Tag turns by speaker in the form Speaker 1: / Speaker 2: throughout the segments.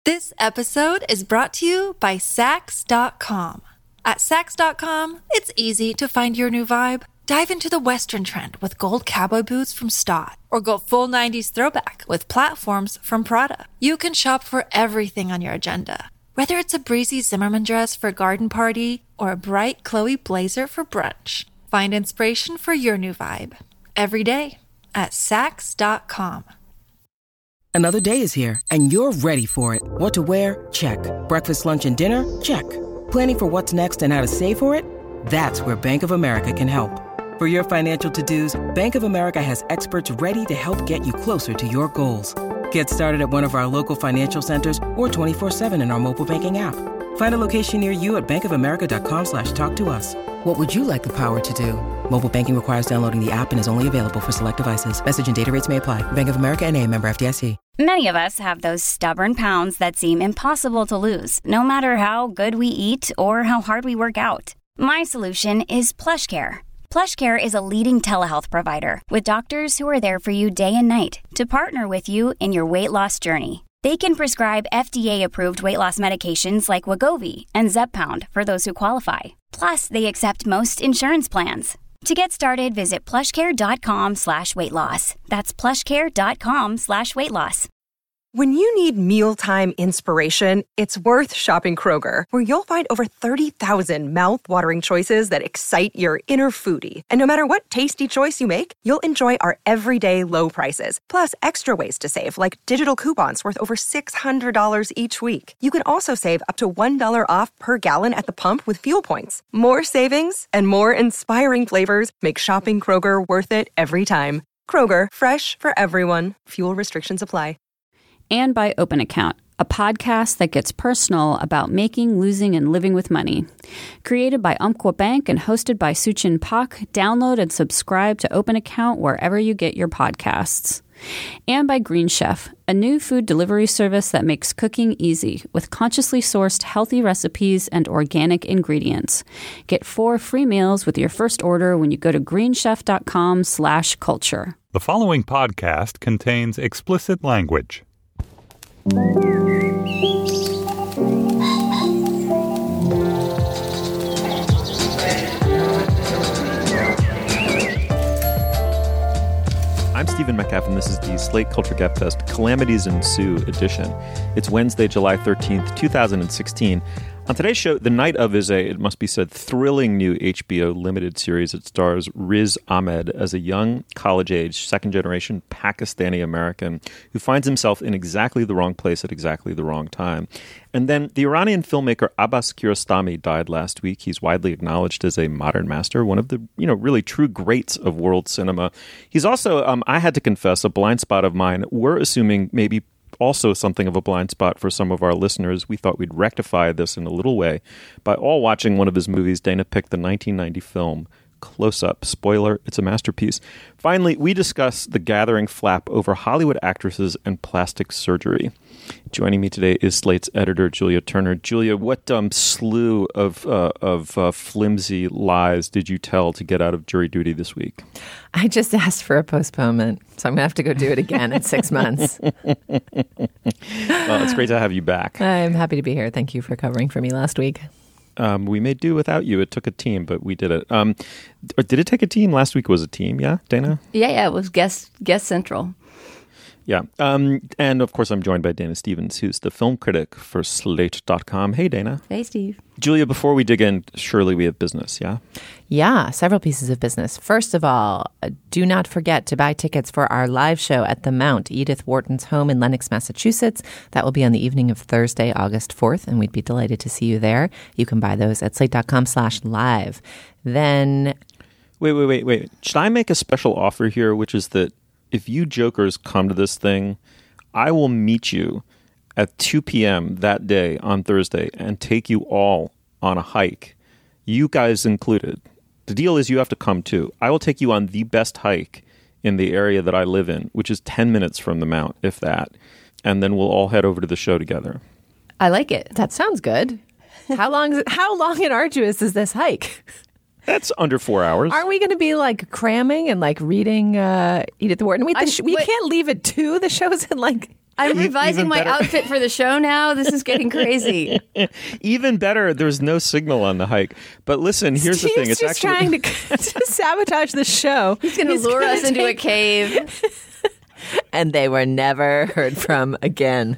Speaker 1: This episode is brought to you by Sax.com. At Sax.com, it's easy to find your new vibe. Dive into the Western trend with gold cowboy boots from Stott, or go full 90s throwback with platforms from Prada. You can shop for everything on your agenda, whether it's a breezy Zimmermann dress for a garden party or a bright Chloe blazer for brunch. Find inspiration for your new vibe every day at Sax.com.
Speaker 2: Another day is here, and you're ready for it. What to wear? Check. Breakfast, lunch, and dinner? Check. Planning for what's next and how to save for it? That's where Bank of America can help. For your financial to-dos, Bank of America has experts ready to help get you closer to your goals. Get started at one of our local financial centers or 24/7 in our mobile banking app. Find a location near you at bankofamerica.com/talktous. What would you like the power to do? Mobile banking requires downloading the app and is only available for select devices. Message and data rates may apply. Bank of America N.A., member FDIC.
Speaker 3: Many of us have those stubborn pounds that seem impossible to lose, no matter how good we eat or how hard we work out. My solution is PlushCare. PlushCare is a leading telehealth provider with doctors who are there for you day and night to partner with you in your weight loss journey. They can prescribe FDA-approved weight loss medications like Wegovy and Zepbound for those who qualify. Plus, they accept most insurance plans. To get started, visit plushcare.com/weightloss. That's plushcare.com/weightloss.
Speaker 4: When you need mealtime inspiration, it's worth shopping Kroger, where you'll find over 30,000 mouth-watering choices that excite your inner foodie. And no matter what tasty choice you make, you'll enjoy our everyday low prices, plus extra ways to save, like digital coupons worth over $600 each week. You can also save up to $1 off per gallon at the pump with fuel points. More savings and more inspiring flavors make shopping Kroger worth it every time. Kroger, fresh for everyone. Fuel restrictions apply.
Speaker 5: And by Open Account, a podcast that gets personal about making, losing, and living with money. Created by Umpqua Bank and hosted by Suchin Pak, download and subscribe to Open Account wherever you get your podcasts. And by Green Chef, a new food delivery service that makes cooking easy with consciously sourced healthy recipes and organic ingredients. Get 4 free meals with your first order when you go to greenchef.com/culture.
Speaker 6: The following podcast contains explicit language.
Speaker 7: I'm Stephen Metcalf, and this is the Slate Culture Gabfest Calamities Ensue edition. It's Wednesday, July 13th, 2016. On today's show, the night of is it must be said, thrilling new HBO limited series that stars Riz Ahmed as a young, college-age, second-generation Pakistani-American who finds himself in exactly the wrong place at exactly the wrong time. And then the Iranian filmmaker Abbas Kiarostami died last week. He's widely acknowledged as a modern master, one of the, really true greats of world cinema. He's also, I had to confess, a blind spot of mine. We're assuming maybe also something of a blind spot for some of our listeners. We thought we'd rectify this in a little way by all watching one of his movies. Dana picked the 1990 film Close Up. Spoiler, it's a masterpiece. Finally, we discuss the gathering flap over Hollywood actresses and plastic surgery. Joining me today is Slate's editor, Julia Turner. Julia, what slew of flimsy lies did you tell to get out of jury duty this week?
Speaker 8: I just asked for a postponement, so I'm going to have to go do it again in 6 months.
Speaker 7: Well, it's great to have you back.
Speaker 8: I'm happy to be here. Thank you for covering for me last week.
Speaker 7: We may do without you. It took a team, but we did it. Did it take a team? Last week was a team, yeah, Dana?
Speaker 9: Yeah, it was guest central.
Speaker 7: Yeah. And of course, I'm joined by Dana Stevens, who's the film critic for Slate.com. Hey, Dana.
Speaker 9: Hey, Steve.
Speaker 7: Julia, before we dig in, surely we have business, yeah?
Speaker 8: Yeah, several pieces of business. First of all, do not forget to buy tickets for our live show at the Mount, Edith Wharton's home in Lenox, Massachusetts. That will be on the evening of Thursday, August 4th, and we'd be delighted to see you there. You can buy those at slate.com/live. Then...
Speaker 7: Wait. Should I make a special offer here, which is that if you jokers come to this thing, I will meet you at 2 p.m. that day on Thursday and take you all on a hike, you guys included. The deal is you have to come too. I will take you on the best hike in the area that I live in, which is 10 minutes from the Mount, if that. And then we'll all head over to the show together.
Speaker 9: I like it.
Speaker 8: That sounds good. How long and arduous is this hike?
Speaker 7: That's under 4 hours.
Speaker 8: Aren't we going to be like cramming and like reading Edith Wharton? We can't leave at 2. The show's in like
Speaker 9: I'm revising my outfit for the show now. This is getting crazy.
Speaker 7: Even better, there's no signal on the hike. But listen, here's the thing.
Speaker 8: It's just actually trying to sabotage the show.
Speaker 9: He's going to lure us into a cave.
Speaker 8: And they were never heard from again.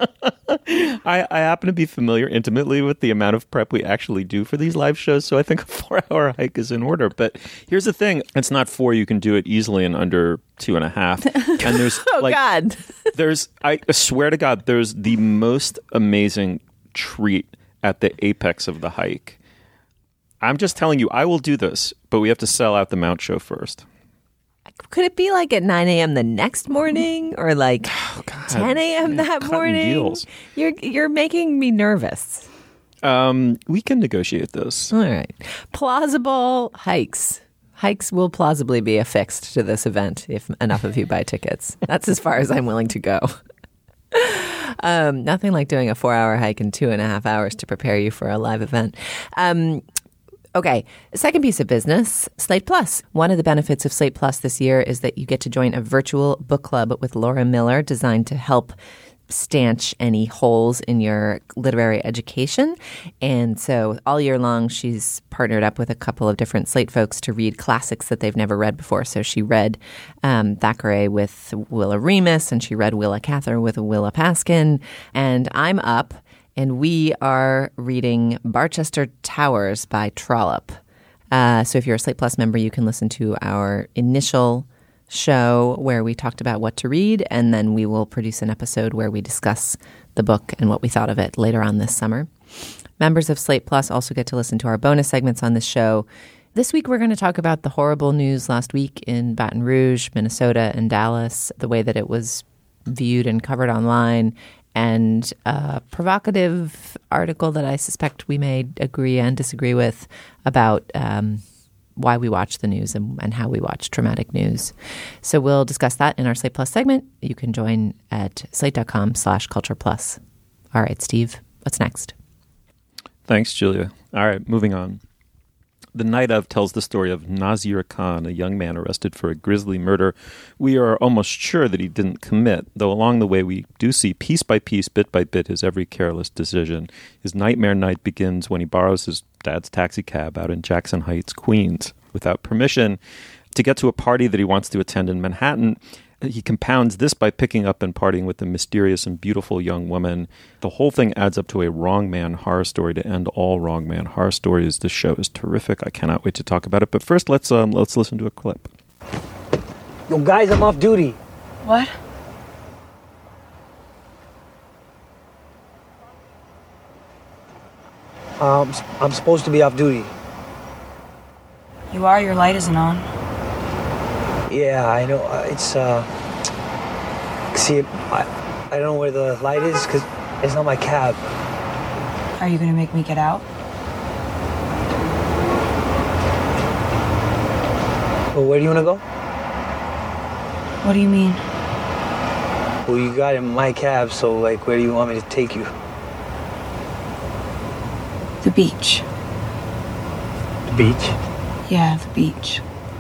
Speaker 7: I happen to be familiar intimately with the amount of prep we actually do for these live shows, so I think a 4-hour hike is in order. But here's the thing. It's not 4. You can do it easily in under 2.5. And there's
Speaker 8: God.
Speaker 7: I swear to God, there's the most amazing treat at the apex of the hike. I'm just telling you, I will do this, but we have to sell out the Mount show first.
Speaker 8: Could it be like at 9 a.m. the next morning or like 10 a.m. that morning?
Speaker 7: Deals.
Speaker 8: You're making me nervous.
Speaker 7: We can negotiate this.
Speaker 8: All right. Plausible hikes. Hikes will plausibly be affixed to this event if enough of you buy tickets. That's as far as I'm willing to go. Nothing like doing a 4-hour hike in 2.5 hours to prepare you for a live event. Okay, second piece of business, Slate Plus. One of the benefits of Slate Plus this year is that you get to join a virtual book club with Laura Miller designed to help stanch any holes in your literary education. And so all year long, she's partnered up with a couple of different Slate folks to read classics that they've never read before. So she read Thackeray with Willa Remus, and she read Willa Cather with Willa Paskin. And I'm up. And we are reading Barchester Towers by Trollope. So if you're a Slate Plus member, you can listen to our initial show where we talked about what to read, and then we will produce an episode where we discuss the book and what we thought of it later on this summer. Members of Slate Plus also get to listen to our bonus segments on this show. This week, we're going to talk about the horrible news last week in Baton Rouge, Minnesota, and Dallas, the way that it was viewed and covered online, and a provocative article that I suspect we may agree and disagree with about why we watch the news and how we watch traumatic news. So we'll discuss that in our Slate Plus segment. You can join at slate.com/cultureplus. All right, Steve, what's next?
Speaker 7: Thanks, Julia. All right, moving on. The Night Of tells the story of Nazir Khan, a young man arrested for a grisly murder we are almost sure that he didn't commit, though along the way we do see piece by piece, bit by bit, his every careless decision. His nightmare night begins when he borrows his dad's taxi cab out in Jackson Heights, Queens, without permission, to get to a party that he wants to attend in Manhattan. He compounds this by picking up and partying with a mysterious and beautiful young woman. The whole thing adds up to a wrong man horror story to end all wrong man horror stories. This show is terrific. I cannot wait to talk about it. But first, let's listen to a clip.
Speaker 10: Yo, guys, I'm off duty.
Speaker 11: What?
Speaker 10: I'm supposed to be off duty.
Speaker 11: You are? Your light isn't on.
Speaker 10: Yeah, I know. See, I don't know where the light is because it's not my cab.
Speaker 11: Are you gonna make me get out?
Speaker 10: Well, where do you want to go?
Speaker 11: What do you mean?
Speaker 10: Well, you got in my cab, so, like, where do you want me to take you?
Speaker 11: The beach.
Speaker 10: The beach?
Speaker 11: Yeah, the beach.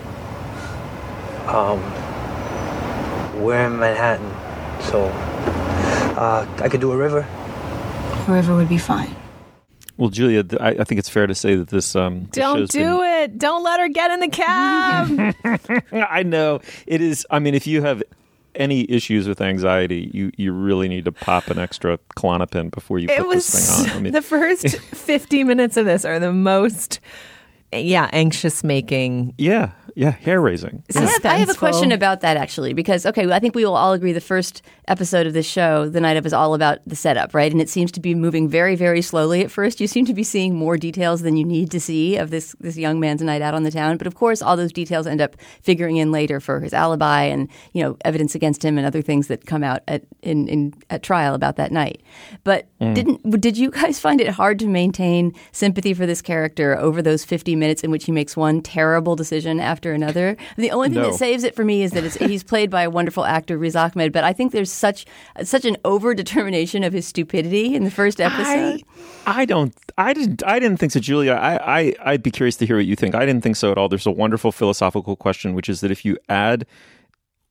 Speaker 10: We're in Manhattan, so I could do a river.
Speaker 11: A river would be fine.
Speaker 7: Well, Julia, I think it's fair to say that this
Speaker 8: Don't do it. Don't let her get in the cab.
Speaker 7: I know. It is. I mean, if you have any issues with anxiety, you really need to pop an extra Klonopin before you put this thing on. I mean,
Speaker 8: the first 50 minutes of this are the most, anxious making.
Speaker 7: Yeah, hair-raising.
Speaker 9: I have a question about that, actually, because, I think we will all agree the first episode of this show, The Night Of, is all about the setup, right? And it seems to be moving very, very slowly at first. You seem to be seeing more details than you need to see of this young man's night out on the town. But, of course, all those details end up figuring in later for his alibi and, evidence against him and other things that come out at trial about that night. But did you guys find it hard to maintain sympathy for this character over those 50 minutes in which he makes one terrible decision after another? The only thing that saves it for me is that he's played by a wonderful actor, Riz Ahmed, but I think there's such an over-determination of his stupidity in the first episode.
Speaker 7: I didn't think so, Julia. I'd be curious to hear what you think. I didn't think so at all. There's a wonderful philosophical question, which is that if you add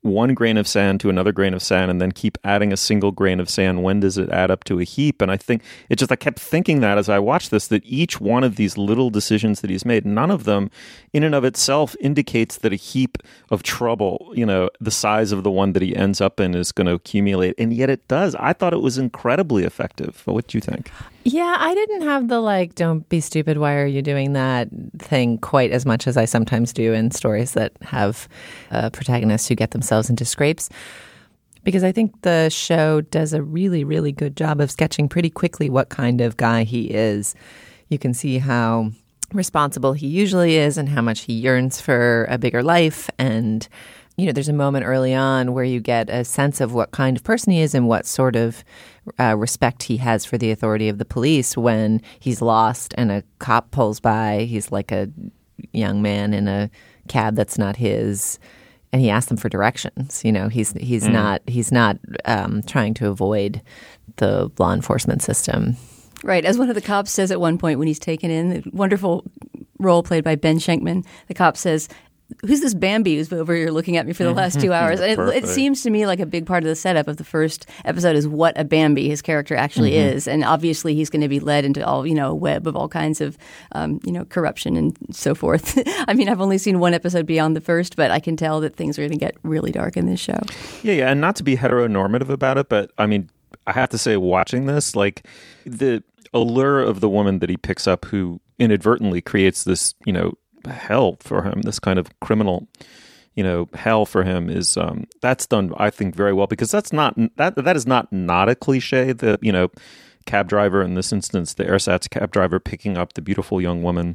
Speaker 7: one grain of sand to another grain of sand and then keep adding a single grain of sand? When does it add up to a heap? And I think I kept thinking that as I watched this, that each one of these little decisions that he's made, none of them in and of itself indicates that a heap of trouble, the size of the one that he ends up in, is going to accumulate. And yet it does. I thought it was incredibly effective. What do you think?
Speaker 8: Yeah, I didn't have the don't be stupid, why are you doing that thing quite as much as I sometimes do in stories that have protagonists who get themselves into scrapes. Because I think the show does a really, really good job of sketching pretty quickly what kind of guy he is. You can see how responsible he usually is and how much he yearns for a bigger life. And, there's a moment early on where you get a sense of what kind of person he is and what sort of respect he has for the authority of the police when he's lost and a cop pulls by. He's like a young man in a cab that's not his, and he asks them for directions. He's not trying to avoid the law enforcement system.
Speaker 9: Right. As one of the cops says at one point when he's taken in, the wonderful role played by Ben Schenkman, the cop says, "Who's this Bambi who's over here looking at me for the last 2 hours?" And it seems to me like a big part of the setup of the first episode is what a Bambi his character actually is. And obviously he's going to be led into all, a web of all kinds of, corruption and so forth. I mean, I've only seen one episode beyond the first, but I can tell that things are going to get really dark in this show.
Speaker 7: Yeah. And not to be heteronormative about it, but I mean, I have to say, watching this, the allure of the woman that he picks up who inadvertently creates this, hell for him, this kind of criminal, hell for him, is that's done, I think, very well, because that is not a cliche. The cab driver, in this instance, the ersatz cab driver, picking up the beautiful young woman,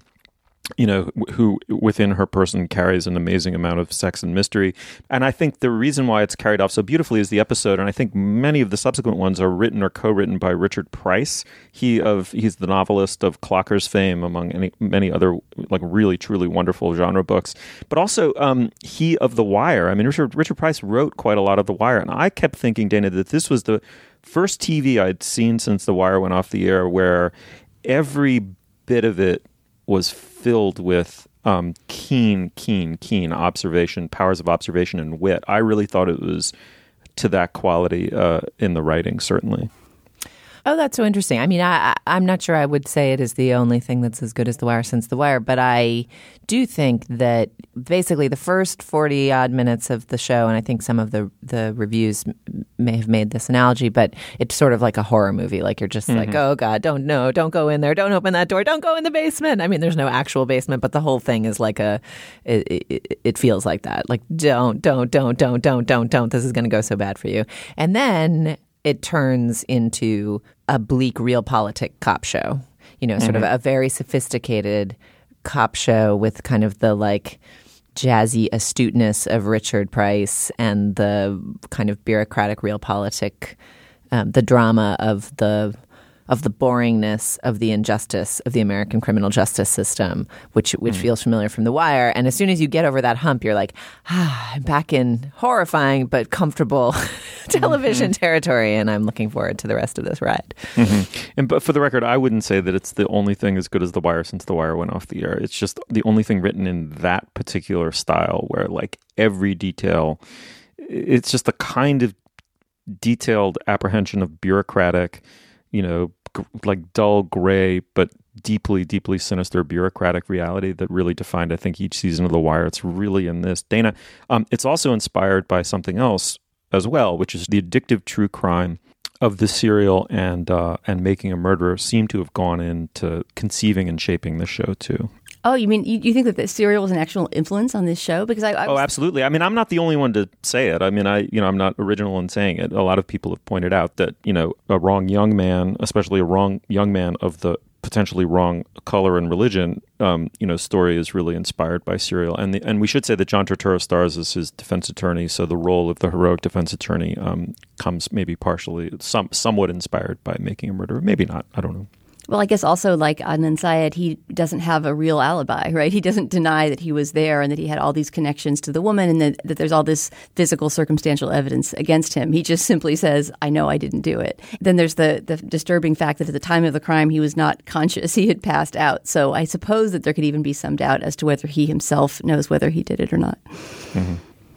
Speaker 7: who within her person carries an amazing amount of sex and mystery. And I think the reason why it's carried off so beautifully is the episode, and I think many of the subsequent ones are written or co-written by Richard Price. He's the novelist of Clockers fame, among many other really truly wonderful genre books. But also he of The Wire. I mean, Richard Price wrote quite a lot of The Wire, and I kept thinking, Dana, that this was the first TV I'd seen since The Wire went off the air where every bit of it was filled with keen observation, powers of observation and wit. I really thought it was to that quality in the writing, certainly.
Speaker 8: Oh, that's so interesting. I mean, I'm not sure I would say it is the only thing that's as good as The Wire since The Wire, but I do think that basically the first 40-odd minutes of the show, and I think some of the reviews may have made this analogy, but it's sort of like a horror movie. Like you're just like, oh, God, don't go in there. Don't open that door. Don't go in the basement. I mean, there's no actual basement, but the whole thing is like it feels like that. Like, don't. This is going to go so bad for you. And then it turns into a bleak realpolitik cop show, sort of a very sophisticated cop show with kind of the jazzy astuteness of Richard Price and the kind of bureaucratic realpolitik, the drama of the boringness of the injustice of the American criminal justice system, which feels familiar from The Wire. And as soon as you get over that hump, you're like, I'm back in horrifying but comfortable television territory, and I'm looking forward to the rest of this ride.
Speaker 7: But for the record, I wouldn't say that it's the only thing as good as The Wire since The Wire went off the air. It's just the only thing written in that particular style where every detail, it's just the kind of detailed apprehension of bureaucratic, dull gray but deeply, deeply sinister bureaucratic reality that really defined, I think, each season of The Wire. It's really in this. Dana, it's also inspired by something else as well, which is the addictive true crime of The Serial and Making a Murderer seem to have gone into conceiving and shaping the show too.
Speaker 9: Oh, you mean you think that The Serial was an actual influence on this show? Because
Speaker 7: Oh, absolutely. I mean, I'm not the only one to say it. I mean, I'm not original in saying it. A lot of people have pointed out that, a wrong young man, especially a wrong young man of the potentially wrong color and religion, story is really inspired by Serial. And we should say that John Turturro stars as his defense attorney, so the role of the heroic defense attorney comes maybe partially, somewhat inspired by Making a Murderer. Maybe not. I don't know.
Speaker 9: Well, I guess also like Adnan Syed, he doesn't have a real alibi, right? He doesn't deny that he was there and that he had all these connections to the woman and that there's all this physical circumstantial evidence against him. He just simply says, I know I didn't do it. Then there's the disturbing fact that at the time of the crime, he was not conscious. He had passed out. So I suppose that there could even be some doubt as to whether he himself knows whether he did it or not.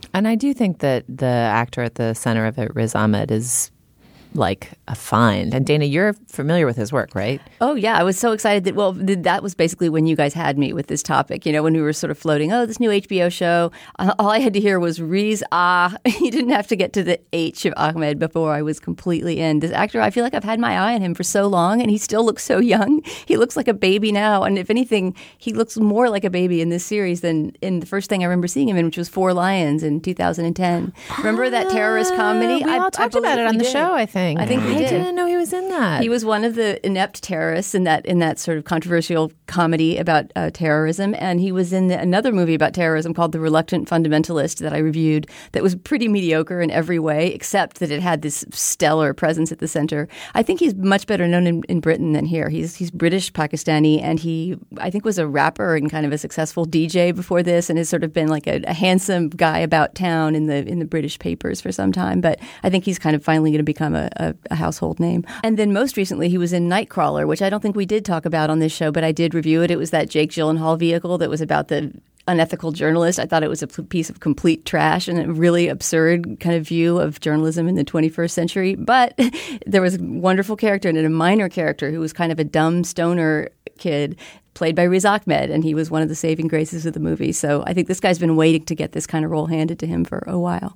Speaker 8: And I do think that the actor at the center of it, Riz Ahmed, is like a find. And Dana, you're familiar with his work, right?
Speaker 9: Oh, yeah. I was so excited that was basically when you guys had me with this topic, when we were sort of floating, this new HBO show. All I had to hear was Riz You didn't have to get to the H of Ahmed before I was completely in. This actor, I feel like I've had my eye on him for so long, and he still looks so young. He looks like a baby now. And if anything, he looks more like a baby in this series than in the first thing I remember seeing him in, which was Four Lions in 2010. Remember that terrorist comedy?
Speaker 8: We all talked about it on the show, I think.
Speaker 9: I think we did.
Speaker 8: I didn't know he was in that.
Speaker 9: He was one of the inept terrorists in that sort of controversial comedy about terrorism, and he was in another movie about terrorism called The Reluctant Fundamentalist that I reviewed that was pretty mediocre in every way, except that it had this stellar presence at the center. I think he's much better known in Britain than here. He's British Pakistani, and he, I think, was a rapper and kind of a successful DJ before this, and has sort of been like a handsome guy about town in the British papers for some time. But I think he's kind of finally going to become a household name. And then most recently, he was in Nightcrawler, which I don't think we did talk about on this show, but I did review it. It was that Jake Gyllenhaal vehicle that was about the unethical journalist. I thought it was a piece of complete trash and a really absurd kind of view of journalism in the 21st century. But there was a wonderful character in it, a minor character who was kind of a dumb stoner kid played by Riz Ahmed, and he was one of the saving graces of the movie. So I think this guy's been waiting to get this kind of role handed to him for a while.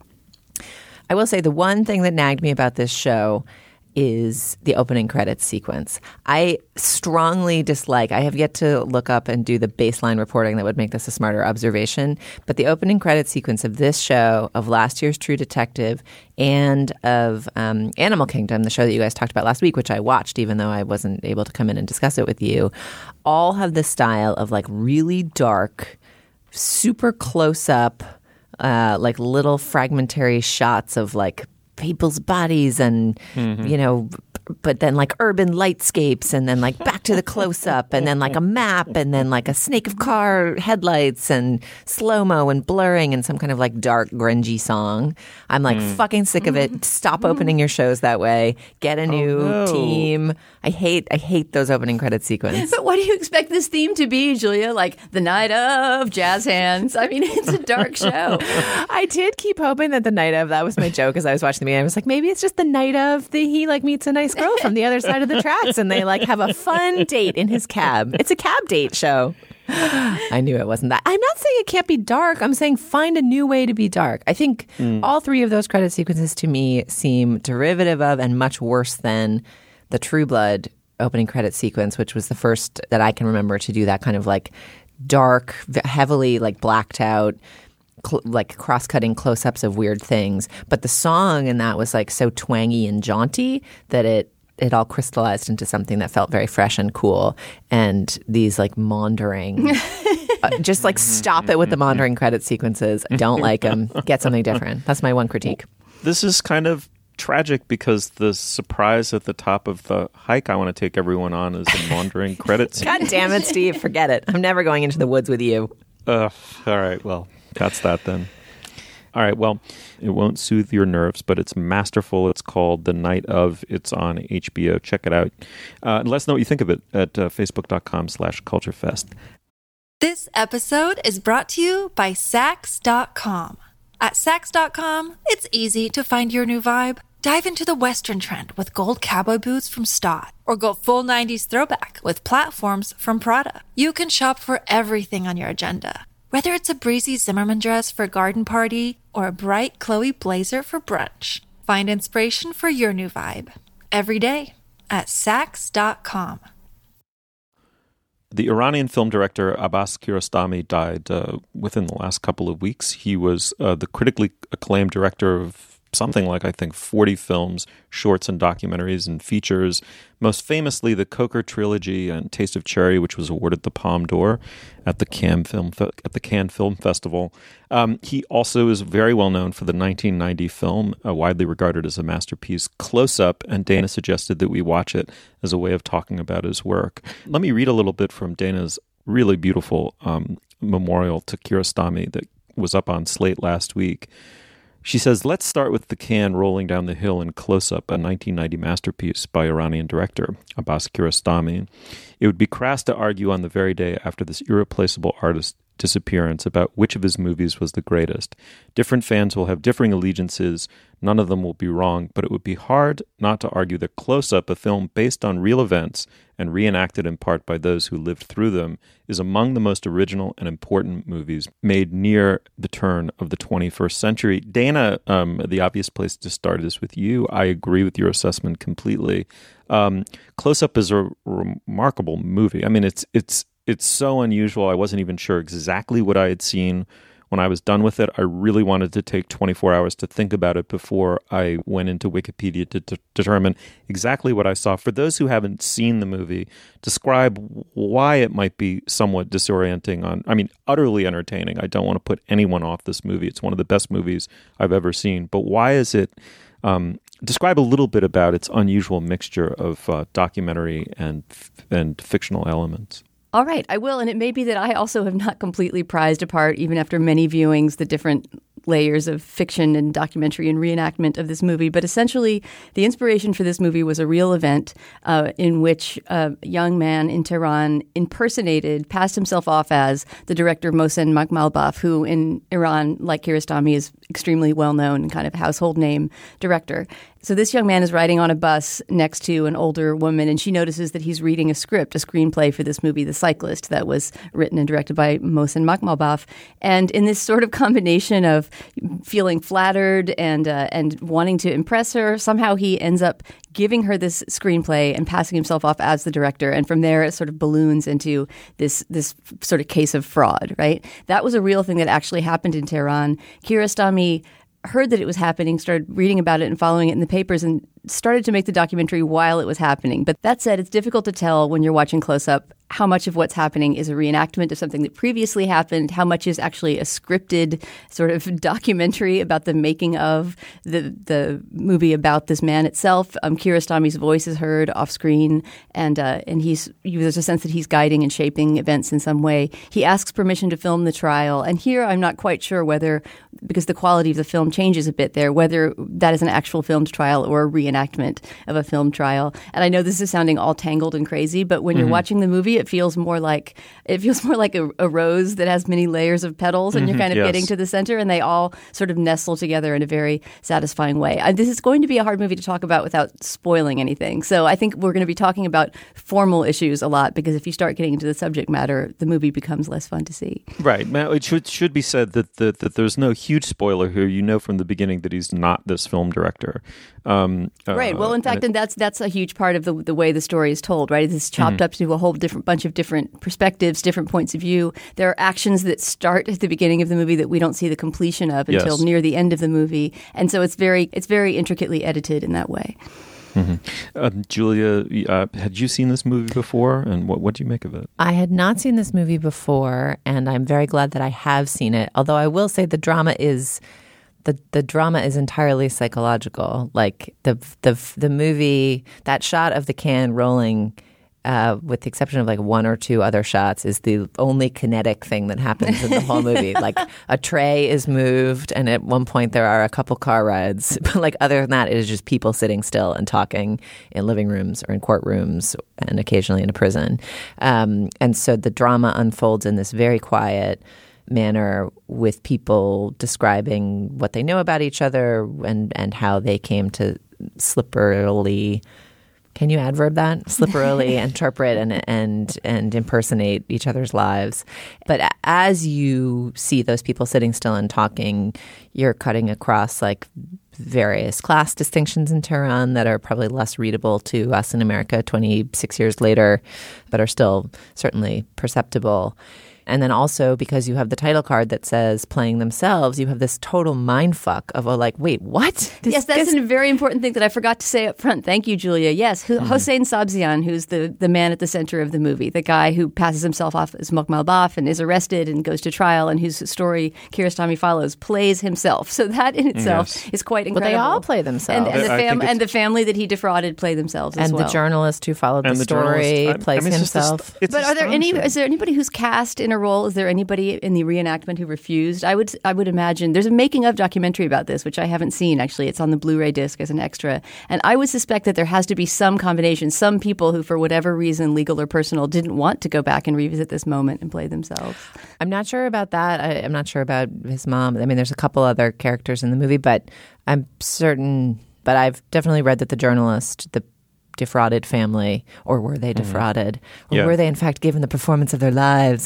Speaker 8: I will say the one thing that nagged me about this show is the opening credits sequence. I strongly dislike, I have yet to look up and do the baseline reporting that would make this a smarter observation, but the opening credits sequence of this show, of last year's True Detective, and of Animal Kingdom, the show that you guys talked about last week, which I watched even though I wasn't able to come in and discuss it with you, all have this style of like really dark, super close up, like little fragmentary shots of like people's bodies and, but then like urban lightscapes and then like back to the close-up and then like a map and then like a snake of car headlights and slow-mo and blurring and some kind of like dark grungy song. I'm like fucking sick of it. Stop opening your shows that way. Get a new team. I hate those opening credit sequences.
Speaker 9: But what do you expect this theme to be, Julia? Like the night of jazz hands. I mean, it's a dark show.
Speaker 8: I did keep hoping that the night of, that was my joke as I was watching the movie. I was like, maybe it's just the night of he like meets a nice girl from the other side of the tracks and they like have a fun date in his cab. It's a cab date show. I knew it wasn't that. I'm not saying it can't be dark. I'm saying find a new way to be dark. I think all three of those credit sequences to me seem derivative of and much worse than the True Blood opening credit sequence, which was the first that I can remember to do that kind of like dark, heavily like blacked out, like cross-cutting close-ups of weird things. But the song in that was like so twangy and jaunty that it all crystallized into something that felt very fresh and cool. And these like maundering, just like stop it with the maundering credit sequences. I don't like them. Get something different. That's my one critique.
Speaker 7: This is kind of tragic because the surprise at the top of the hike I want to take everyone on is a maundering credit sequence.
Speaker 8: God damn it, Steve. Forget it. I'm never going into the woods with you.
Speaker 7: All right. Well, that's that then. All right. Well, it won't soothe your nerves, but it's masterful. It's called The Night of. It's on HBO. Check it out. And let us know what you think of it at facebook.com/culturefest.
Speaker 1: This episode is brought to you by Saks.com. At Saks.com, it's easy to find your new vibe. Dive into the Western trend with gold cowboy boots from Stott, or go full 90s throwback with platforms from Prada. You can shop for everything on your agenda, whether it's a breezy Zimmermann dress for a garden party or a bright Chloe blazer for brunch. Find inspiration for your new vibe every day at Saks.com.
Speaker 7: The Iranian film director Abbas Kiarostami died within the last couple of weeks. He was the critically acclaimed director of something like, I think, 40 films, shorts and documentaries and features, most famously the Coker trilogy and Taste of Cherry, which was awarded the Palme d'Or at the Cannes Film Festival. He also is very well known for the 1990 film, widely regarded as a masterpiece, Close Up, and Dana suggested that we watch it as a way of talking about his work. Let me read a little bit from Dana's really beautiful memorial to Kiarostami that was up on Slate last week. She says, let's start with the can rolling down the hill in Close Up, a 1990 masterpiece by Iranian director Abbas Kiarostami. It would be crass to argue on the very day after this irreplaceable artist disappearance about which of his movies was the greatest. Different fans will have differing allegiances. None of them will be wrong, but it would be hard not to argue that Close Up, a film based on real events and reenacted in part by those who lived through them, is among the most original and important movies made near the turn of the 21st century. Dana, the obvious place to start is with you. I agree with your assessment completely. Close Up is a remarkable movie. I mean, it's so unusual. I wasn't even sure exactly what I had seen when I was done with it. I really wanted to take 24 hours to think about it before I went into Wikipedia to determine exactly what I saw. For those who haven't seen the movie, describe why it might be somewhat disorienting. Utterly entertaining. I don't want to put anyone off this movie. It's one of the best movies I've ever seen. But why is it... describe a little bit about its unusual mixture of documentary and fictional elements.
Speaker 9: All right, I will. And it may be that I also have not completely prized apart, even after many viewings, the different layers of fiction and documentary and reenactment of this movie. But essentially, the inspiration for this movie was a real event in which a young man in Tehran passed himself off as the director Mohsen Makhmalbaf, who in Iran, like Kiarostami, is extremely well-known and kind of household name director. So this young man is riding on a bus next to an older woman, and she notices that he's reading a screenplay for this movie, The Cyclist, that was written and directed by Mohsen Makhmalbaf. And in this sort of combination of feeling flattered and wanting to impress her, somehow he ends up giving her this screenplay and passing himself off as the director. And from there, it sort of balloons into this sort of case of fraud, right? That was a real thing that actually happened in Tehran. Kiarostami heard that it was happening, started reading about it and following it in the papers, and started to make the documentary while it was happening. But that said, it's difficult to tell when you're watching Close Up how much of what's happening is a reenactment of something that previously happened, how much is actually a scripted sort of documentary about the making of the movie about this man itself. Kiarostami's voice is heard off screen, and there's a sense that he's guiding and shaping events in some way. He asks permission to film the trial, and here I'm not quite sure whether, because the quality of the film changes a bit there, whether that is an actual filmed trial or a reenactment of a filmed trial. And I know this is sounding all tangled and crazy, but when you're watching the movie, it feels more like a rose that has many layers of petals, and you're kind of getting to the center, and they all sort of nestle together in a very satisfying way. This is going to be a hard movie to talk about without spoiling anything. So I think we're going to be talking about formal issues a lot, because if you start getting into the subject matter, the movie becomes less fun to see. Right.
Speaker 7: Now, it should be said that there's no huge spoiler here. You know from the beginning that he's not this film director.
Speaker 9: Right. Well, in fact, and that's a huge part of the way the story is told, right? It's chopped up to a whole bunch of different perspectives, different points of view. There are actions that start at the beginning of the movie that we don't see the completion of until near the end of the movie. And so it's very intricately edited in that way.
Speaker 7: Julia, had you seen this movie before, and what do you make of it?
Speaker 8: I had not seen this movie before, and I'm very glad that I have seen it. Although I will say the drama is entirely psychological. Like the movie, that shot of the can rolling, with the exception of like one or two other shots, is the only kinetic thing that happens in the whole movie. Like a tray is moved, and at one point there are a couple car rides. But like other than that, it is just people sitting still and talking in living rooms or in courtrooms, and occasionally in a prison. And so the drama unfolds in this very quiet manner, with people describing what they know about each other and how they came to slipperily, can you adverb that? Slipperily interpret and impersonate each other's lives. But as you see those people sitting still and talking, you're cutting across like various class distinctions in Tehran that are probably less readable to us in America 26 years later, but are still certainly perceptible. And then also, because you have the title card that says playing themselves, you have this total mindfuck of wait, what?
Speaker 9: Yes, that's a very important thing that I forgot to say up front. Thank you, Julia. Yes, Hossein Sabzian, who's the man at the center of the movie, the guy who passes himself off as Makhmalbaf and is arrested and goes to trial, and whose story Kiarostami follows, plays himself. So that in itself is quite incredible.
Speaker 8: Well, they all play themselves.
Speaker 9: And the family that he defrauded play themselves as well.
Speaker 8: And the journalist who followed the story plays himself.
Speaker 9: But is there anybody who's cast in a role? Is there anybody in the reenactment who refused? I would imagine there's a making of documentary about this, which I haven't seen actually. It's on the Blu-ray disc as an extra, and I would suspect that there has to be some combination, some people who, for whatever reason, legal or personal, didn't want to go back and revisit this moment and play themselves.
Speaker 8: I'm not sure about that. I'm not sure about his mom. I mean, there's a couple other characters in the movie, but I'm certain. But I've definitely read that the journalist, the defrauded family, or were they defrauded, or were they in fact given the performance of their lives?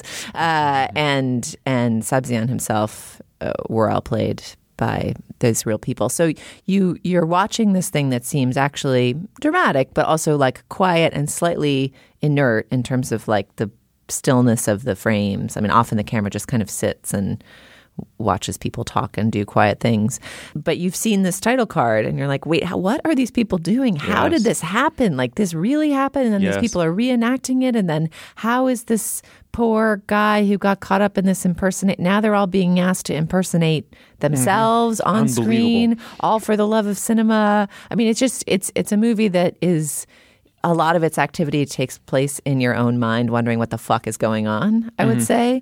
Speaker 8: And Sabzian himself were all played by those real people. So you're watching this thing that seems actually dramatic, but also like quiet and slightly inert in terms of like the stillness of the frames. I mean, often the camera just kind of sits and watches people talk and do quiet things. But you've seen this title card and you're like, wait, what are these people doing? How did this happen? Like, this really happened? And then these people are reenacting it. And then how is this poor guy who got caught up in this impersonate? Now they're all being asked to impersonate themselves on screen, all for the love of cinema. I mean, it's a movie that is... A lot of its activity takes place in your own mind, wondering what the fuck is going on, I would say.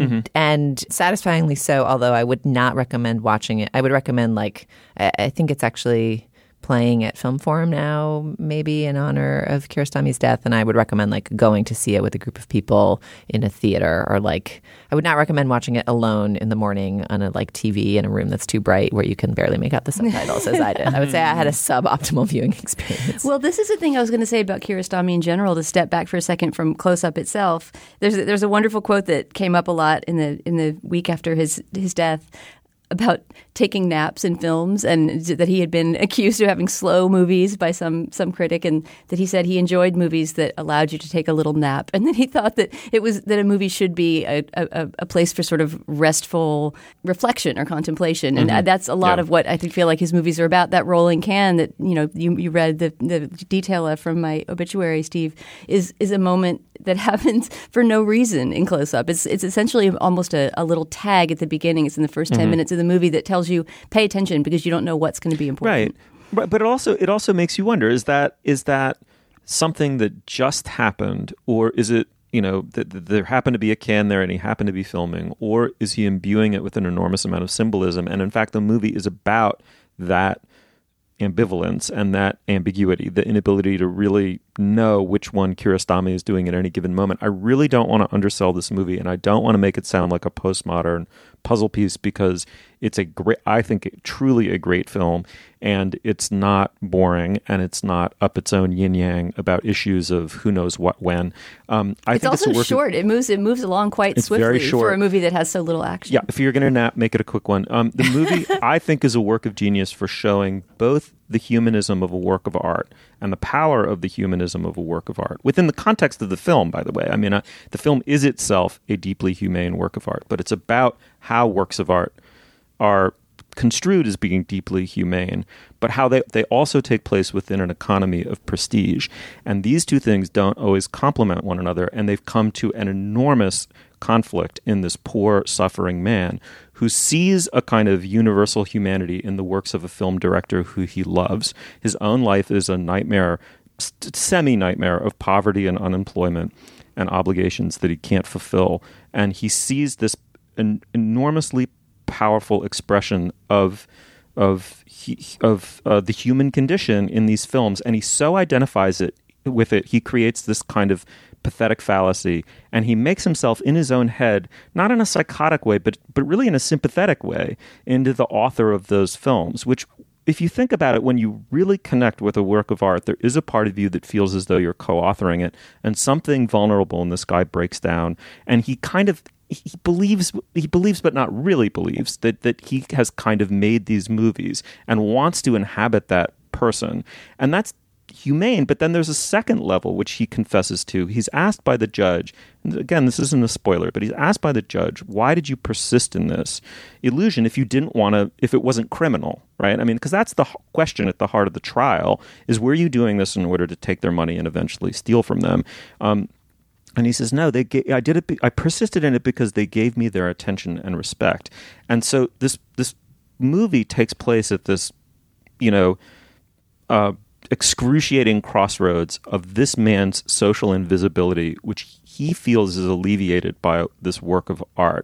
Speaker 8: And satisfyingly so, although I would not recommend watching it. I would recommend, like, I think it's actually playing at Film Forum now, maybe in honor of Kiarostami's death. And I would recommend, like, going to see it with a group of people in a theater, or, like, I would not recommend watching it alone in the morning on a, like, TV in a room that's too bright where you can barely make out the subtitles as I did. I would say I had a suboptimal viewing experience.
Speaker 9: Well, this is the thing I was going to say about Kiarostami in general, to step back for a second from Close Up itself. There's a wonderful quote that came up a lot in the week after his death about taking naps in films, and that he had been accused of having slow movies by some critic, and that he said he enjoyed movies that allowed you to take a little nap. And then he thought that a movie should be a place for sort of restful reflection or contemplation. And that's a lot of what I feel like his movies are about. That rolling can that, you know, you read the detail of from my obituary, Steve, is a moment that happens for no reason in Close Up. It's essentially almost a little tag at the beginning. It's in the first 10 minutes of the movie that tells you, pay attention, because you don't know what's going to be important.
Speaker 7: Right. But it also makes you wonder, is that something that just happened, or is it, you know, that there happened to be a can there and he happened to be filming, or is he imbuing it with an enormous amount of symbolism? And in fact, the movie is about that ambivalence and that ambiguity, the inability to really know which one Kiarostami is doing at any given moment. I really don't want to undersell this movie, and I don't want to make it sound like a postmodern puzzle piece, because it's I think truly a great film, and it's not boring, and it's not up its own yin yang about issues of who knows what when.
Speaker 9: It's also short. It moves along quite swiftly for a movie that has so little action.
Speaker 7: Yeah, if you're going to nap, make it a quick one. The movie, I think, is a work of genius for showing both the humanism of a work of art and the power of the humanism of a work of art within the context of the film, by the way. I mean, the film is itself a deeply humane work of art, but it's about how works of art are construed as being deeply humane, but how they also take place within an economy of prestige. And these two things don't always complement one another, and they've come to an enormous conflict in this poor, suffering man who sees a kind of universal humanity in the works of a film director who he loves. His own life is a nightmare, semi-nightmare of poverty and unemployment and obligations that he can't fulfill. And he sees this enormously powerful expression of the human condition in these films, and he so identifies with it, he creates this kind of pathetic fallacy, and he makes himself in his own head, not in a psychotic way, but really in a sympathetic way, into the author of those films, which, if you think about it, when you really connect with a work of art, there is a part of you that feels as though you're co-authoring it, and something vulnerable in this guy breaks down, and he believes but not really believes that he has kind of made these movies and wants to inhabit that person. And that's humane, but then there's a second level which he confesses to. He's asked by the judge, and again, this isn't a spoiler, but he's asked by the judge, why did you persist in this illusion if it wasn't criminal, right? I mean, because that's the question at the heart of the trial, is were you doing this in order to take their money and eventually steal from them? And he says, no, I did it. I persisted in it because they gave me their attention and respect. And so this movie takes place at this, excruciating crossroads of this man's social invisibility, which he feels is alleviated by this work of art.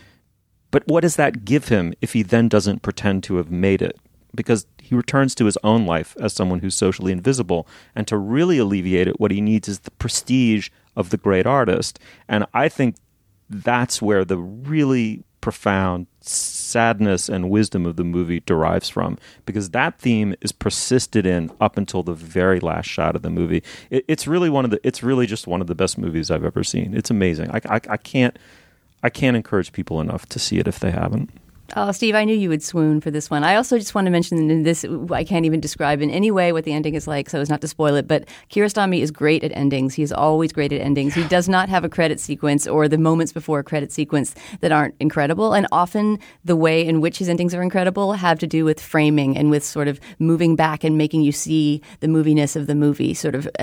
Speaker 7: But what does that give him if he then doesn't pretend to have made it? Because he returns to his own life as someone who's socially invisible. And to really alleviate it, what he needs is the prestige of the great artist. And I think that's where the really profound sadness and wisdom of the movie derives from, because that theme is persisted in up until the very last shot of the movie. It's really just one of the best movies I've ever seen. It's amazing. I can't encourage people enough to see it if they haven't.
Speaker 9: Oh, Steve, I knew you would swoon for this one. I also just want to mention in this, I can't even describe in any way what the ending is like, so as not to spoil it, but Kiarostami is great at endings. He is always great at endings. He does not have a credit sequence or the moments before a credit sequence that aren't incredible, and often the way in which his endings are incredible have to do with framing and with sort of moving back and making you see the moviness of the movie, sort of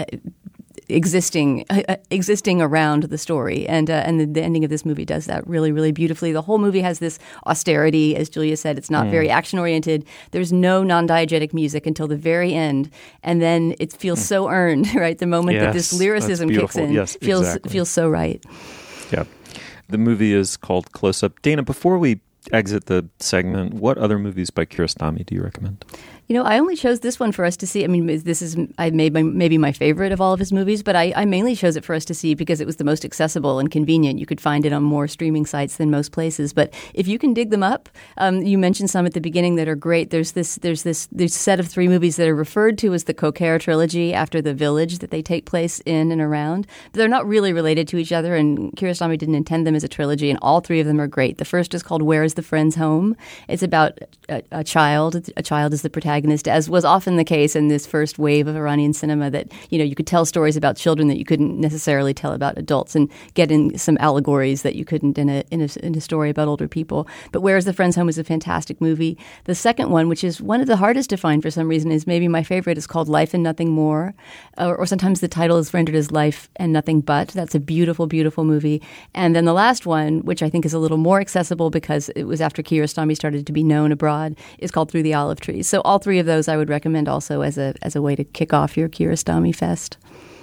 Speaker 9: existing around the story, and the ending of this movie does that really, really beautifully. The whole movie has this austerity, as Julia said. It's not very action oriented. There's no non-diegetic music until the very end, and then it feels so earned. Right, the moment that this lyricism kicks in, feels so right.
Speaker 7: Yeah, the movie is called Close Up. Dana, before we exit the segment, what other movies by Kiarostami do you recommend?
Speaker 9: You know, I only chose this one for us to see. I mean, I made maybe my favorite of all of his movies, but I mainly chose it for us to see because it was the most accessible and convenient. You could find it on more streaming sites than most places. But if you can dig them up, you mentioned some at the beginning that are great. There's this set of 3 movies that are referred to as the Kokera trilogy after the village that they take place in and around. But they're not really related to each other, and Kiarostami didn't intend them as a trilogy, and all 3 of them are great. The first is called Where is the Friend's Home? It's about a child. A child is the protagonist, as was often the case in this first wave of Iranian cinema, that, you know, you could tell stories about children that you couldn't necessarily tell about adults and get in some allegories that you couldn't in a story about older people. But Where is the Friend's Home is a fantastic movie. The second one, which is one of the hardest to find for some reason, is maybe my favorite, is called Life and Nothing More, or sometimes the title is rendered as Life and Nothing But. That's a beautiful, beautiful movie. And then the last one, which I think is a little more accessible because it was after Kiarostami started to be known abroad, is called Through the Olive Trees. So all 3 of those I would recommend also as a way to kick off your Kiarostami fest.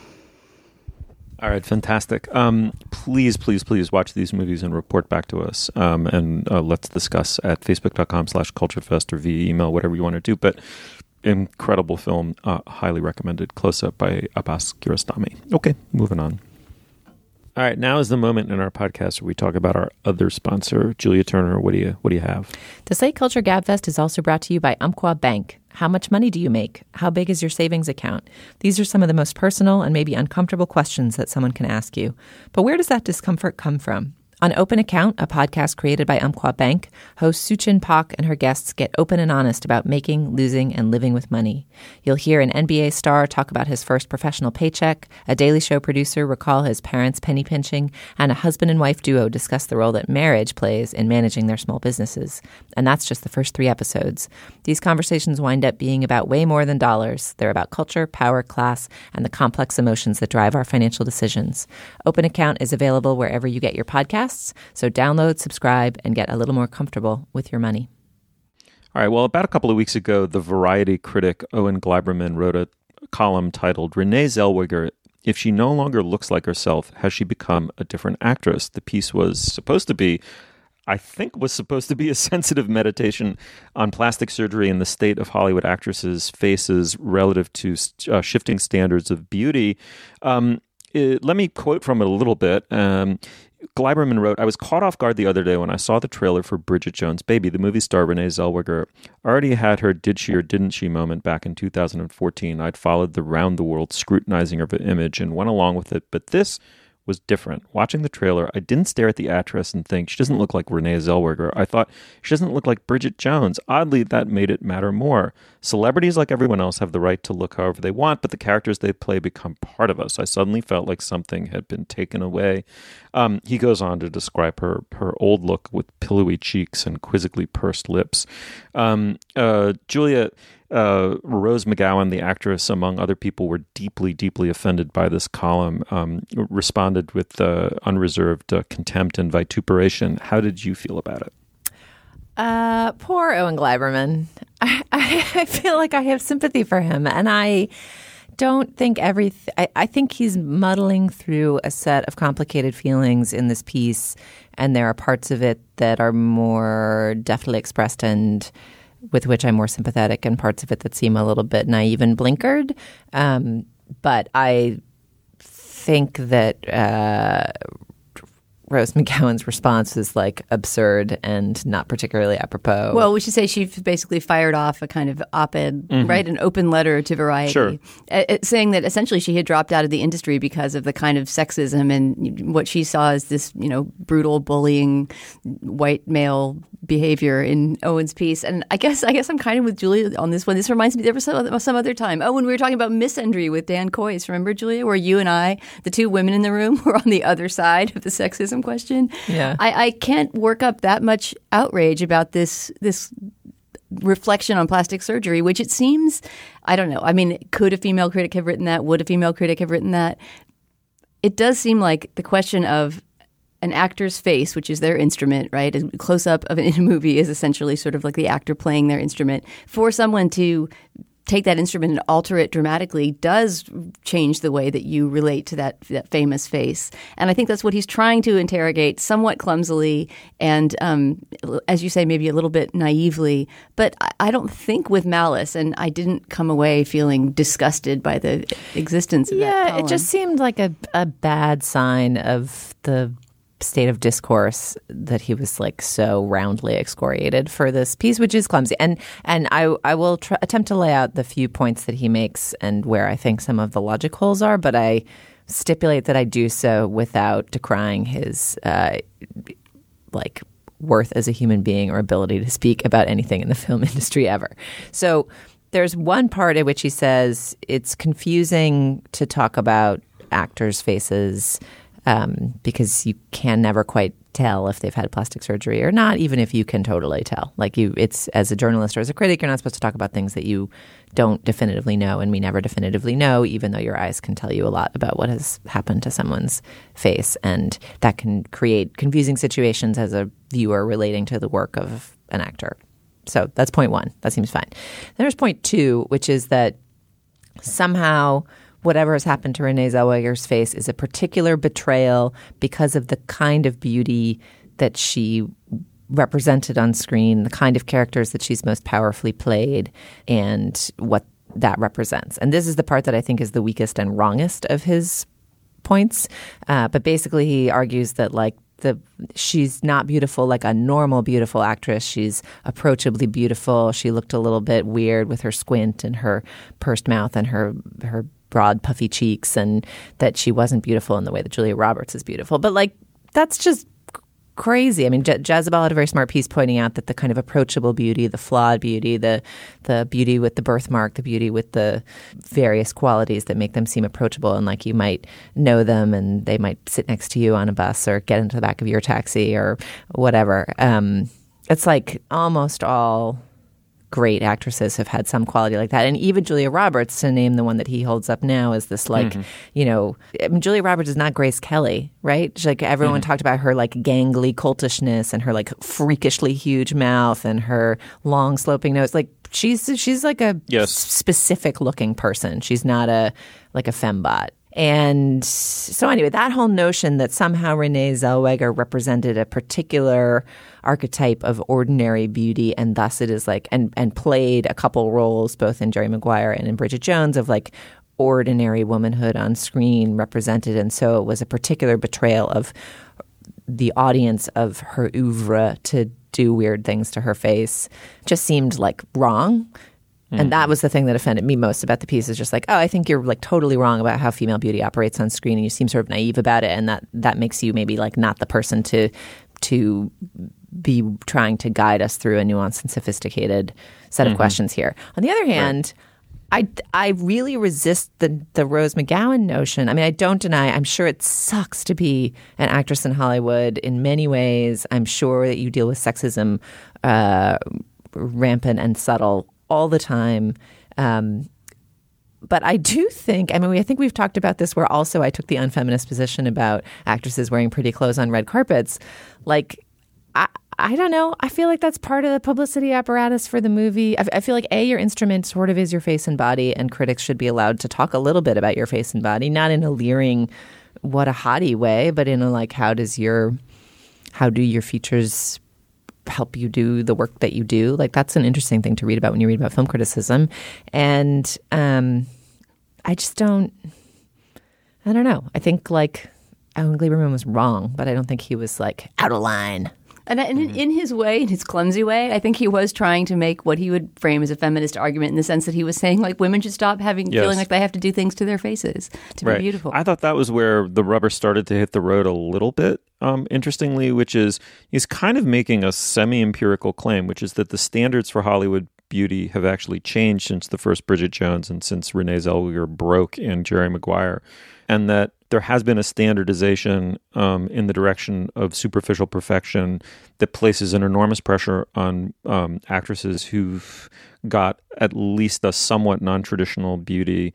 Speaker 7: All right, fantastic. Please watch these movies and report back to us. And let's discuss at facebook.com/culturefest or via email, whatever you want to do. But incredible film, highly recommended. Close Up by Abbas Kiarostami. Okay, moving on. All right, now is the moment in our podcast where we talk about our other sponsor, Julia Turner. What do you have?
Speaker 8: The Slate Culture Gabfest is also brought to you by Umpqua Bank. How much money do you make? How big is your savings account? These are some of the most personal and maybe uncomfortable questions that someone can ask you. But where does that discomfort come from? On Open Account, a podcast created by Umpqua Bank, host Suchin Pak and her guests get open and honest about making, losing, and living with money. You'll hear an NBA star talk about his first professional paycheck, a Daily Show producer recall his parents' penny pinching, and a husband and wife duo discuss the role that marriage plays in managing their small businesses. And that's just the first 3 episodes. These conversations wind up being about way more than dollars. They're about culture, power, class, and the complex emotions that drive our financial decisions. Open Account is available wherever you get your podcasts. So download, subscribe, and get a little more comfortable with your money.
Speaker 7: All right. Well, about a couple of weeks ago, the Variety critic Owen Gleiberman wrote a column titled "Renee Zellweger, If She No Longer Looks Like Herself, Has She Become a Different Actress?" The piece was supposed to be a sensitive meditation on plastic surgery and the state of Hollywood actresses' faces relative to shifting standards of beauty. Let me quote from it a little bit. Gleiberman wrote, "I was caught off guard the other day when I saw the trailer for Bridget Jones' Baby. The movie star Renee Zellweger already had her did she or didn't she moment back in 2014. I'd followed the round-the-world scrutinizing of her image and went along with it, but this was different. Watching the trailer, I didn't stare at the actress and think, she doesn't look like Renee Zellweger. I thought, she doesn't look like Bridget Jones. Oddly, that made it matter more. Celebrities, like everyone else, have the right to look however they want, but the characters they play become part of us. I suddenly felt like something had been taken away." He goes on to describe her old look with pillowy cheeks and quizzically pursed lips. Julia, Rose McGowan, the actress, among other people, were deeply, deeply offended by this column, responded with unreserved contempt and vituperation. How did you feel about it?
Speaker 8: Poor Owen Gleiberman. I feel like I have sympathy for him, and I don't think I think he's muddling through a set of complicated feelings in this piece, and there are parts of it that are more deftly expressed and with which I'm more sympathetic, and parts of it that seem a little bit naive and blinkered. But I think that Rose McGowan's response is like absurd and not particularly apropos.
Speaker 9: Well, we should say she basically fired off a kind of op-ed, right? An open letter to Variety, saying that essentially she had dropped out of the industry because of the kind of sexism and what she saw as this, brutal bullying white male behavior in Owen's piece. And I guess I'm kind of with Julia on this one. This reminds me, there was some other time. Oh, when we were talking about misandry with Dan Coyce, remember, Julia, where you and I, the two women in the room, were on the other side of the sexism question.
Speaker 8: Yeah.
Speaker 9: I can't work up that much outrage about this reflection on plastic surgery, which it seems, I don't know. I mean, could a female critic have written that? Would a female critic have written that? It does seem like the question of an actor's face, which is their instrument, right? A close-up of in a movie is essentially sort of like the actor playing their instrument. For someone to take that instrument and alter it dramatically does change the way that you relate to that famous face. And I think that's what he's trying to interrogate somewhat clumsily and, as you say, maybe a little bit naively. But I don't think with malice, and I didn't come away feeling disgusted by the existence of that column.
Speaker 8: Yeah, it just seemed like a bad sign of the state of discourse that he was like so roundly excoriated for this piece, which is clumsy. And I will attempt to lay out the few points that he makes and where I think some of the logic holes are, but I stipulate that I do so without decrying his worth as a human being or ability to speak about anything in the film industry ever. So there's one part in which he says it's confusing to talk about actors' faces because you can never quite tell if they've had plastic surgery or not, even if you can totally tell. It's as a journalist or as a critic, you're not supposed to talk about things that you don't definitively know, and we never definitively know, even though your eyes can tell you a lot about what has happened to someone's face, and that can create confusing situations as a viewer relating to the work of an actor. So that's point one. That seems fine. Then there's point two, which is that somehow whatever has happened to Renee Zellweger's face is a particular betrayal because of the kind of beauty that she represented on screen, the kind of characters that she's most powerfully played, and what that represents. And this is the part that I think is the weakest and wrongest of his points. But basically he argues that she's not beautiful like a normal beautiful actress. She's approachably beautiful. She looked a little bit weird with her squint and her pursed mouth and her broad puffy cheeks, and that she wasn't beautiful in the way that Julia Roberts is beautiful. But that's just crazy. I mean, Jezebel had a very smart piece pointing out that the kind of approachable beauty, the flawed beauty, the beauty with the birthmark, the beauty with the various qualities that make them seem approachable, and you might know them and they might sit next to you on a bus or get into the back of your taxi or whatever. It's like almost all great actresses have had some quality like that. And even Julia Roberts, to name the one that he holds up now, is this Julia Roberts is not Grace Kelly, right? Everyone talked about her gangly cultishness and her freakishly huge mouth and her long sloping nose. She's like a specific looking person. She's not a fembot. And so anyway, that whole notion that somehow Renee Zellweger represented a particular archetype of ordinary beauty, and thus it is and played a couple roles both in Jerry Maguire and in Bridget Jones of ordinary womanhood on screen represented. And so it was a particular betrayal of the audience of her oeuvre to do weird things to her face. Just seemed wrong. And that was the thing that offended me most about the piece, is just I think you're totally wrong about how female beauty operates on screen, and you seem sort of naive about it, and that makes you maybe not the person to be trying to guide us through a nuanced and sophisticated set of questions here. On the other hand, I really resist the Rose McGowan notion. I mean, I don't deny, I'm sure it sucks to be an actress in Hollywood in many ways. I'm sure that you deal with sexism rampant and subtle all the time. But I do think, I think we've talked about this where also I took the unfeminist position about actresses wearing pretty clothes on red carpets. I don't know. I feel like that's part of the publicity apparatus for the movie. I feel like, your instrument sort of is your face and body, and critics should be allowed to talk a little bit about your face and body, not in a leering, what a hottie way, but in a like, how do your features help you do the work that you do? Like, that's an interesting thing to read about when you read about film criticism. And I don't know. I think like Owen Gleiberman was wrong, but I don't think he was like out of line.
Speaker 9: And in his way, in his clumsy way, I think he was trying to make what he would frame as a feminist argument in the sense that he was saying, like, women should stop feeling like they have to do things to their faces to be beautiful.
Speaker 7: I thought that was where the rubber started to hit the road a little bit, interestingly, which is he's kind of making a semi-empirical claim, which is that the standards for Hollywood beauty have actually changed since the first Bridget Jones and since Renee Zellweger broke in Jerry Maguire, and that there has been a standardization in the direction of superficial perfection that places an enormous pressure on actresses who've got at least a somewhat non-traditional beauty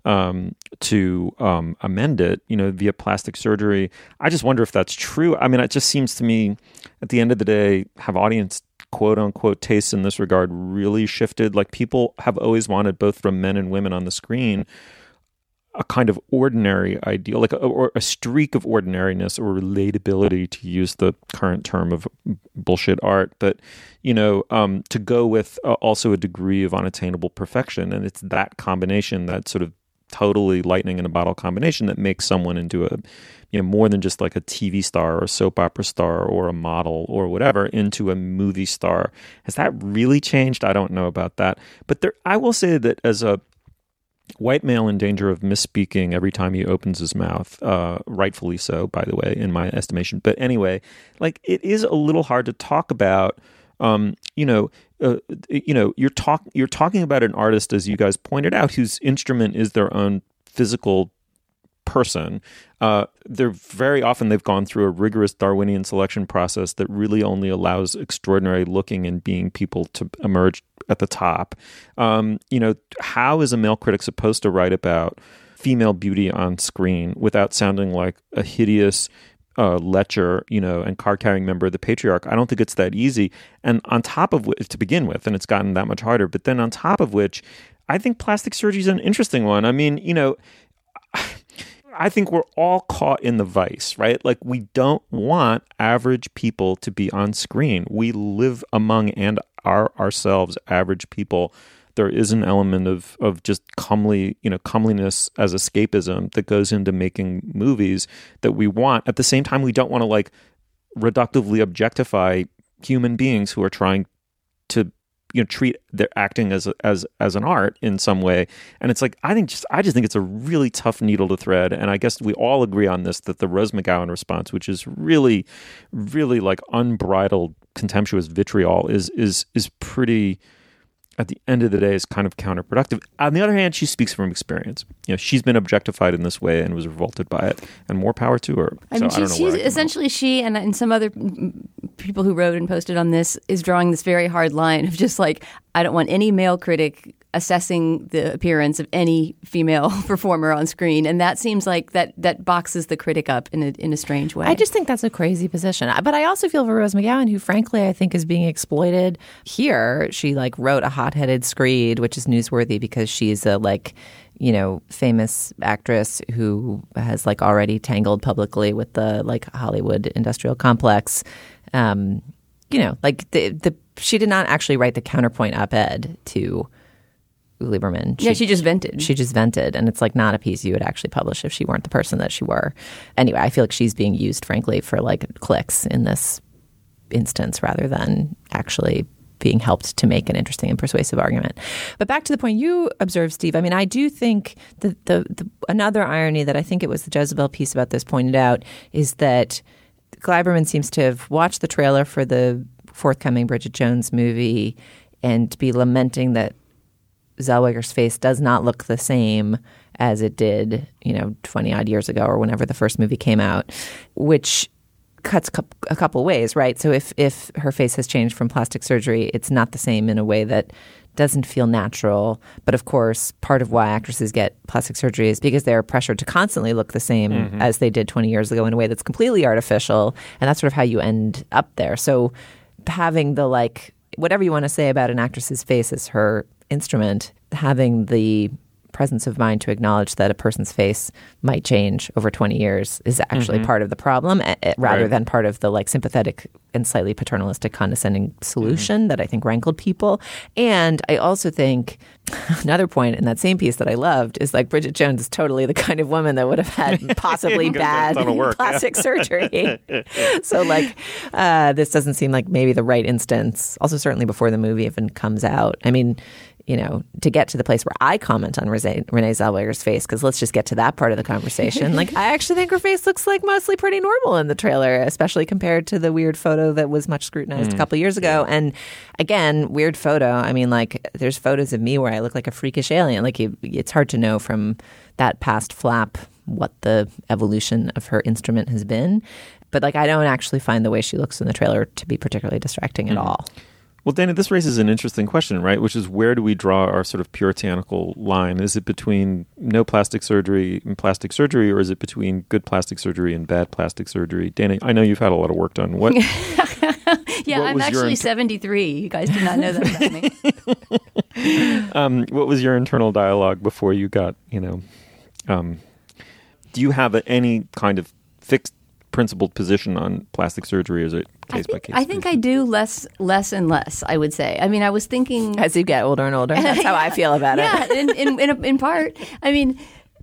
Speaker 7: to amend it, via plastic surgery. I just wonder if that's true. I mean, it just seems to me, at the end of the day, have audience quote unquote tastes in this regard really shifted? Like, people have always wanted, both from men and women on the screen, a kind of ordinary ideal, like a streak of ordinariness or relatability, to use the current term of bullshit art, but to go with also a degree of unattainable perfection. And it's that combination, that sort of totally lightning in a bottle combination, that makes someone into a more than just like a TV star or a soap opera star or a model or whatever, into a movie star. Has that really changed? I don't know about that. But I will say that as a white male in danger of misspeaking every time he opens his mouth, rightfully so, by the way, in my estimation. But anyway, like, it is a little hard to talk about. You're talking about an artist, as you guys pointed out, whose instrument is their own physical person. They're very often, they've gone through a rigorous Darwinian selection process that really only allows extraordinary looking and being people to emerge at the top. How is a male critic supposed to write about female beauty on screen without sounding like a hideous lecher, and card-carrying member of the patriarch? I don't think it's that easy. And on top of which, to begin with, and it's gotten that much harder, but then on top of which, I think plastic surgery is an interesting one. I mean, I think we're all caught in the vice, right? Like, we don't want average people to be on screen. We live among and are ourselves average people. There is an element of just comeliness as escapism that goes into making movies that we want. At the same time, we don't want to like reductively objectify human beings who are trying to treat their acting as an art in some way. And it's like, I just think it's a really tough needle to thread. And I guess we all agree on this, that the Rose McGowan response, which is really, really like unbridled contemptuous vitriol, is pretty, at the end of the day, is kind of counterproductive. On the other hand, she speaks from experience. She's been objectified in this way and was revolted by it, and more power to her.
Speaker 9: I mean, she's essentially, she and some other people who wrote and posted on this is drawing this very hard line of just like, I don't want any male critic assessing the appearance of any female performer on screen. And that seems like that boxes the critic up in a strange way.
Speaker 8: I just think that's a crazy position. But I also feel for Rose McGowan, who frankly I think is being exploited here. She like wrote a hot-headed screed, which is newsworthy because she's a famous actress who has like already tangled publicly with the like Hollywood industrial complex. She did not actually write the counterpoint op-ed to Lieberman.
Speaker 9: She just vented.
Speaker 8: She just vented, and it's like not a piece you would actually publish if she weren't the person that she were. Anyway, I feel like she's being used, frankly, for like clicks in this instance rather than actually being helped to make an interesting and persuasive argument. But back to the point you observed, Steve, I mean, I do think that the another irony that I think it was the Jezebel piece about this pointed out is that Gleiberman seems to have watched the trailer for the forthcoming Bridget Jones movie and be lamenting that Zellweger's face does not look the same as it did, 20-odd years ago or whenever the first movie came out, which cuts a couple ways, right? So if her face has changed from plastic surgery, it's not the same in a way that doesn't feel natural. But of course, part of why actresses get plastic surgery is because they're pressured to constantly look the same as they did 20 years ago in a way that's completely artificial. And that's sort of how you end up there. So having the like, whatever you want to say about an actress's face as her instrument, having the presence of mind to acknowledge that a person's face might change over 20 years is actually part of the problem rather than part of the like sympathetic and slightly paternalistic condescending solution that I think rankled people. And I also think another point in that same piece that I loved is like Bridget Jones is totally the kind of woman that would have had possibly bad plastic surgery. So like this doesn't seem like maybe the right instance. Also certainly before the movie even comes out. I mean, you know, to get to the place where I comment on Renee Zellweger's face, because let's just get to that part of the conversation. Like, I actually think her face looks like mostly pretty normal in the trailer, especially compared to the weird photo that was much scrutinized a couple of years ago. And again, weird photo. I mean, like, there's photos of me where I look like a freakish alien. Like, it's hard to know from that past flap what the evolution of her instrument has been. But, like, I don't actually find the way she looks in the trailer to be particularly distracting at all.
Speaker 7: Well, Dana, this raises an interesting question, right? Which is, where do we draw our sort of puritanical line? Is it between no plastic surgery and plastic surgery, or is it between good plastic surgery and bad plastic surgery? Dana, I know you've had a lot of work done. What?
Speaker 9: Yeah, I'm actually 73. You guys did not know that about
Speaker 7: me. What was your internal dialogue before you got, do you have any kind of fixed principled position on plastic surgery, or is it case by case?
Speaker 9: I think I do less and less, I would say. I mean, I was thinking
Speaker 8: as you get older and older. That's how I feel about it.
Speaker 9: Yeah, in part. I mean,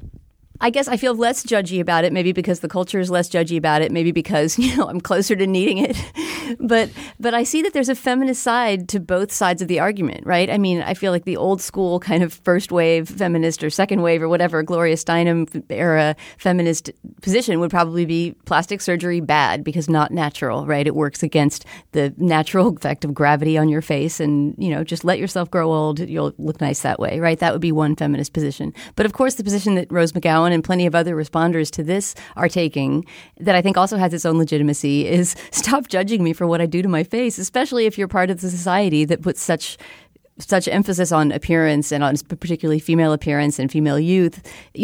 Speaker 9: I guess I feel less judgy about it, maybe because the culture is less judgy about it, maybe because, I'm closer to needing it. But I see that there's a feminist side to both sides of the argument, right? I mean, I feel like the old school kind of first wave feminist or second wave or whatever, Gloria Steinem era feminist position would probably be plastic surgery bad because not natural, right? It works against the natural effect of gravity on your face and, just let yourself grow old. You'll look nice that way, right? That would be one feminist position. But of course, the position that Rose McGowan and plenty of other responders to this are taking, that I think also has its own legitimacy, is stop judging me for what I do to my face, especially if you're part of the society that puts such emphasis on appearance and on particularly female appearance and female youth,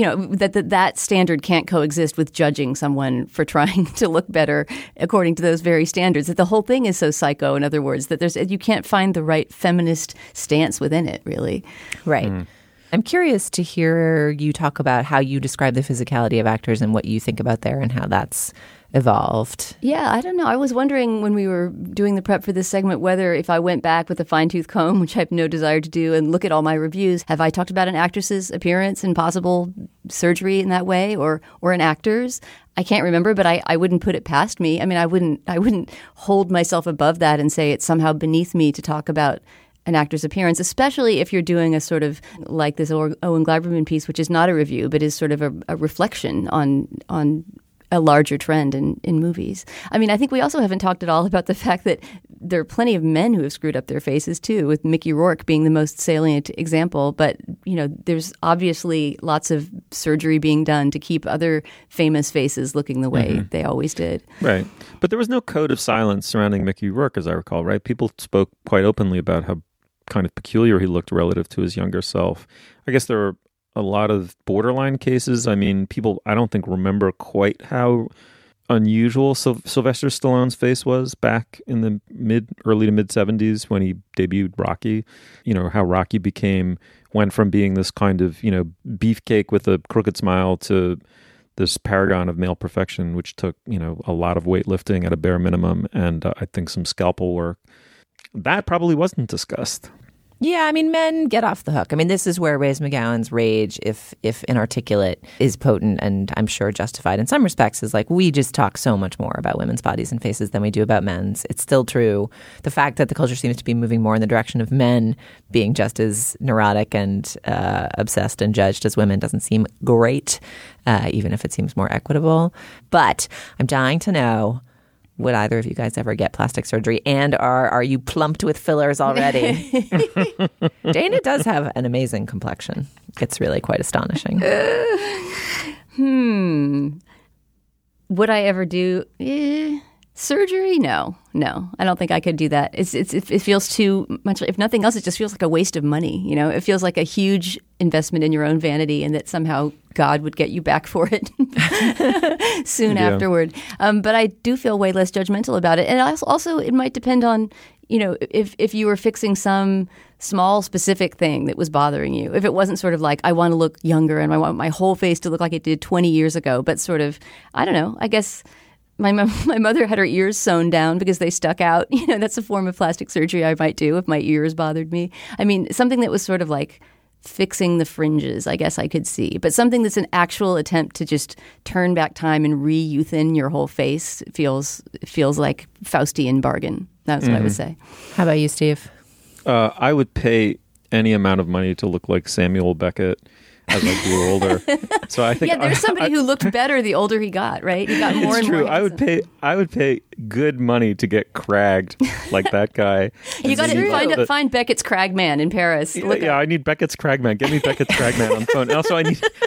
Speaker 9: that standard can't coexist with judging someone for trying to look better according to those very standards. That the whole thing is so psycho, in other words, that you can't find the right feminist stance within it, really.
Speaker 8: Right. I'm curious to hear you talk about how you describe the physicality of actors and what you think about there and how that's evolved.
Speaker 9: Yeah, I don't know. I was wondering when we were doing the prep for this segment whether if I went back with a fine-tooth comb, which I have no desire to do, and look at all my reviews, have I talked about an actress's appearance and possible surgery in that way, or an actor's? I can't remember, but I wouldn't put it past me. I mean, I wouldn't hold myself above that and say it's somehow beneath me to talk about an actor's appearance, especially if you're doing a sort of like this Owen Gleiberman piece, which is not a review, but is sort of a reflection on a larger trend in movies. I mean, I think we also haven't talked at all about the fact that there are plenty of men who have screwed up their faces too, with Mickey Rourke being the most salient example. But, there's obviously lots of surgery being done to keep other famous faces looking the way they always did.
Speaker 7: Right. But there was no code of silence surrounding Mickey Rourke, as I recall, right? People spoke quite openly about how kind of peculiar he looked relative to his younger self. I guess there are a lot of borderline cases. I mean, people, I don't think, remember quite how unusual Sylvester Stallone's face was back in the early to mid 70s when he debuted Rocky. How Rocky went from being this kind of, beefcake with a crooked smile to this paragon of male perfection, which took, a lot of weightlifting at a bare minimum and I think some scalpel work. That probably wasn't discussed.
Speaker 8: Yeah, I mean, men get off the hook. I mean, this is where Rose McGowan's rage, if inarticulate, is potent and I'm sure justified in some respects, is like, we just talk so much more about women's bodies and faces than we do about men's. It's still true. The fact that the culture seems to be moving more in the direction of men being just as neurotic and obsessed and judged as women doesn't seem great, even if it seems more equitable. But I'm dying to know, would either of you guys ever get plastic surgery? And are you plumped with fillers already? Dana does have an amazing complexion. It's really quite astonishing.
Speaker 9: Would I ever do? Surgery? No. I don't think I could do that. It feels too much. If nothing else, it just feels like a waste of money. You know, it feels like a huge investment in your own vanity, and that somehow God would get you back for it soon afterward. But I do feel way less judgmental about it. And also, it might depend on, you know, if you were fixing some small specific thing that was bothering you. If it wasn't sort of like, I want to look younger and I want my whole face to look like it did 20 years ago, but sort of, I don't know, I guess my mother had her ears sewn down because they stuck out. You know, that's a form of plastic surgery I might do if my ears bothered me. I mean, something that was sort of like fixing the fringes, I guess I could see. But something that's an actual attempt to just turn back time and re-youthen your whole face feels like Faustian bargain. That's what I would say.
Speaker 8: How about you, Steve?
Speaker 7: I would pay any amount of money to look like Samuel Beckett as I grew older. So I think
Speaker 9: there's somebody who looked better the older he got, right? He got more and more.
Speaker 7: It's true. I would pay good money to get cragged like that guy.
Speaker 9: You got to find Beckett's Cragman in Paris.
Speaker 7: I need Beckett's Cragman. Get me Beckett's Cragman on the phone. And also,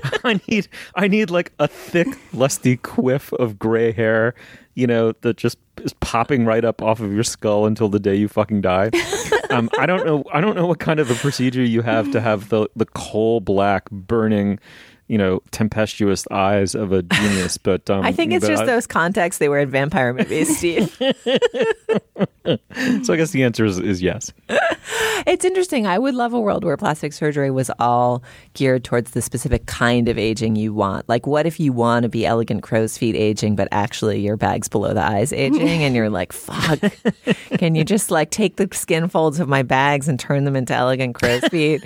Speaker 7: I need like a thick, lusty quiff of gray hair, you know, that just is popping right up off of your skull until the day you fucking die. I don't know what kind of a procedure you have to have the coal black burning, you know, tempestuous eyes of a genius, but
Speaker 8: I think it's just those contexts they wear in vampire movies, Steve.
Speaker 7: So I guess the answer is yes.
Speaker 8: It's interesting. I would love a world where plastic surgery was all geared towards the specific kind of aging you want. Like, what if you want to be elegant crow's feet aging, but actually your bag's below the eyes aging, and you're like, fuck, can you just like take the skin folds of my bags and turn them into elegant crow's feet?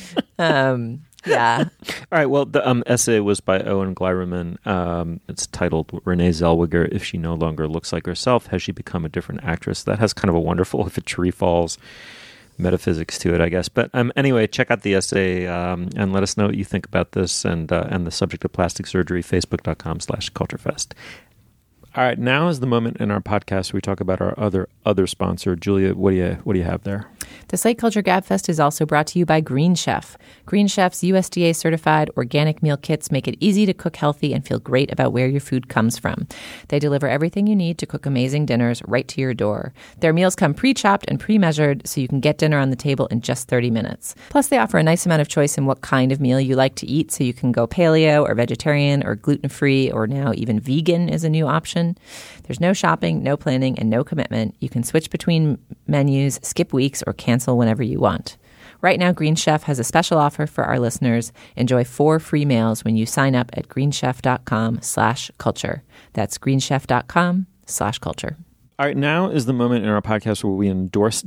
Speaker 8: Yeah.
Speaker 7: All right. Well, the essay was by Owen Gleiberman. It's titled Renee Zellweger, If She No Longer Looks Like Herself, Has She Become a Different Actress? That has kind of a wonderful if a tree falls metaphysics to it, I guess. But anyway, check out the essay and let us know what you think about this and the subject of plastic surgery, facebook.com/culturefest. All right. Now is the moment in our podcast where we talk about our other sponsor. Julia, what do you have there?
Speaker 8: The Slate Culture Gabfest is also brought to you by Green Chef. Green Chef's USDA-certified organic meal kits make it easy to cook healthy and feel great about where your food comes from. They deliver everything you need to cook amazing dinners right to your door. Their meals come pre-chopped and pre-measured, so you can get dinner on the table in just 30 minutes. Plus, they offer a nice amount of choice in what kind of meal you like to eat, so you can go paleo or vegetarian or gluten-free, or now even vegan is a new option. There's no shopping, no planning, and no commitment. You can switch between menus, skip weeks, or cancel whenever you want. Right now, Green Chef has a special offer for our listeners. Enjoy 4 free meals when you sign up at greenchef.com/culture. That's greenchef.com/culture.
Speaker 7: All right, now is the moment in our podcast where we endorse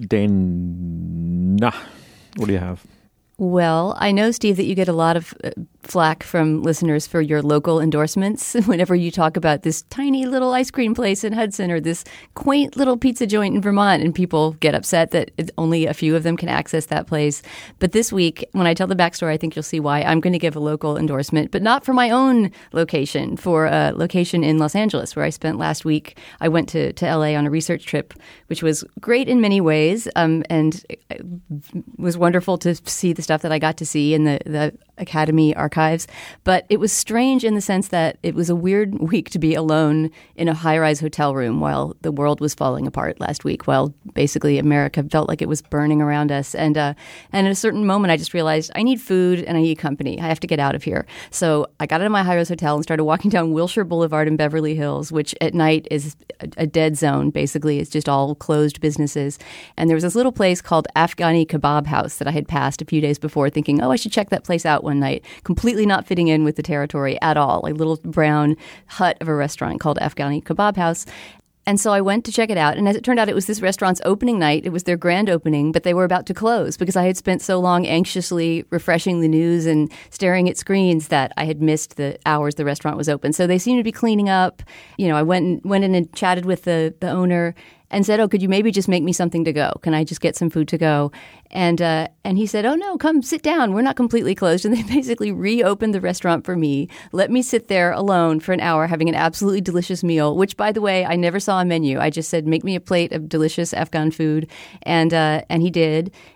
Speaker 7: Dana. What do you have?
Speaker 9: Well, I know, Steve, that you get a lot of flack from listeners for your local endorsements whenever you talk about this tiny little ice cream place in Hudson or this quaint little pizza joint in Vermont, and people get upset that only a few of them can access that place. But this week, when I tell the backstory, I think you'll see why. I'm going to give a local endorsement, but not for my own location, for a location in Los Angeles, where I spent last week. I went to LA on a research trip, which was great in many ways, and it was wonderful to see the stuff that I got to see in the Academy archives. But it was strange in the sense that it was a weird week to be alone in a high-rise hotel room while the world was falling apart last week, while basically America felt like it was burning around us. And at a certain moment, I just realized I need food and I need company. I have to get out of here. So I got out of my high-rise hotel and started walking down Wilshire Boulevard in Beverly Hills, which at night is a dead zone, basically. It's just all closed businesses. And there was this little place called Afghani Kebab House that I had passed a few days before, thinking, oh, I should check that place out one night, completely not fitting in with the territory at all, like a little brown hut of a restaurant called Afghani Kebab House. And so I went to check it out. And as it turned out, it was this restaurant's opening night. It was their grand opening, but they were about to close because I had spent so long anxiously refreshing the news and staring at screens that I had missed the hours the restaurant was open. So they seemed to be cleaning up. You know, I went in and chatted with the owner and said, oh, could you maybe just make me something to go? Can I just get some food to go? And he said, oh, no, come sit down. We're not completely closed. And they basically reopened the restaurant for me, let me sit there alone for an hour having an absolutely delicious meal, which, by the way, I never saw a menu. I just said, make me a plate of delicious Afghan food. And he did.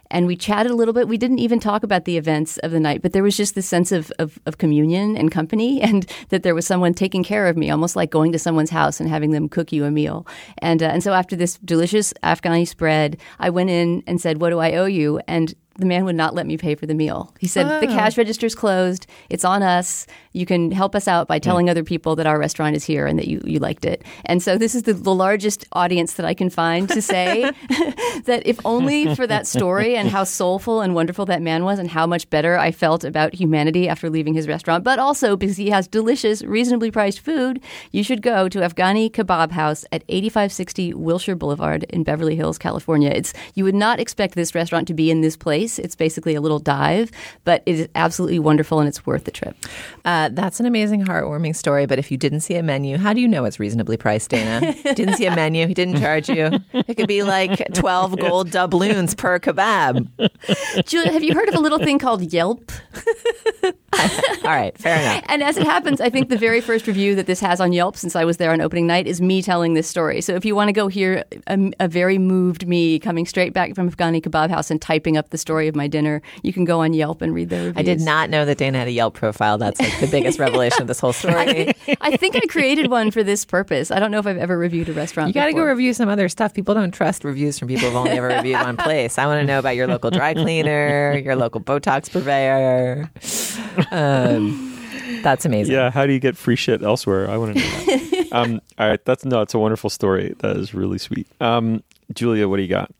Speaker 9: and we chatted a little bit. We didn't even talk about the events of the night, but there was just this sense of communion and company, and that there was someone taking care of me, almost like going to someone's house and having them cook you a meal. And so after this delicious Afghani spread, I went in and said, "What do I owe you?" And the man would not let me pay for the meal. He said, "The cash register's closed. It's on us. You can help us out by telling other people that our restaurant is here and that you liked it." And so this is the largest audience that I can find to say that if only for that story and how soulful and wonderful that man was and how much better I felt about humanity after leaving his restaurant, but also because he has delicious, reasonably priced food, you should go to Afghani Kebab House at 8560 Wilshire Boulevard in Beverly Hills, California. You would not expect this restaurant to be in this place. It's basically a little dive, but it is absolutely wonderful and it's worth the trip.
Speaker 8: That's an amazing, heartwarming story. But if you didn't see a menu, how do you know it's reasonably priced, Dana? Didn't see a menu. He didn't charge you. It could be like 12 gold doubloons per kebab.
Speaker 9: Julia, have you heard of a little thing called Yelp?
Speaker 8: All right, fair enough.
Speaker 9: And as it happens, I think the very first review that this has on Yelp, since I was there on opening night, is me telling this story. So if you want to go hear a very moved me coming straight back from Afghani Kebab House and typing up the story of my dinner, you can go on Yelp and read their reviews.
Speaker 8: I did not know that Dana had a Yelp profile. That's like the biggest revelation of this whole story.
Speaker 9: I think I created one for this purpose. I don't know if I've ever reviewed a restaurant
Speaker 8: You got to
Speaker 9: before.
Speaker 8: go review some other stuff. People don't trust reviews from people who've only ever reviewed one place. I want to know about your local dry cleaner, your local Botox purveyor. That's amazing.
Speaker 7: Yeah, how do you get free shit elsewhere? I want to know that. All right, it's a wonderful story. That is really sweet. Julia, what do you got?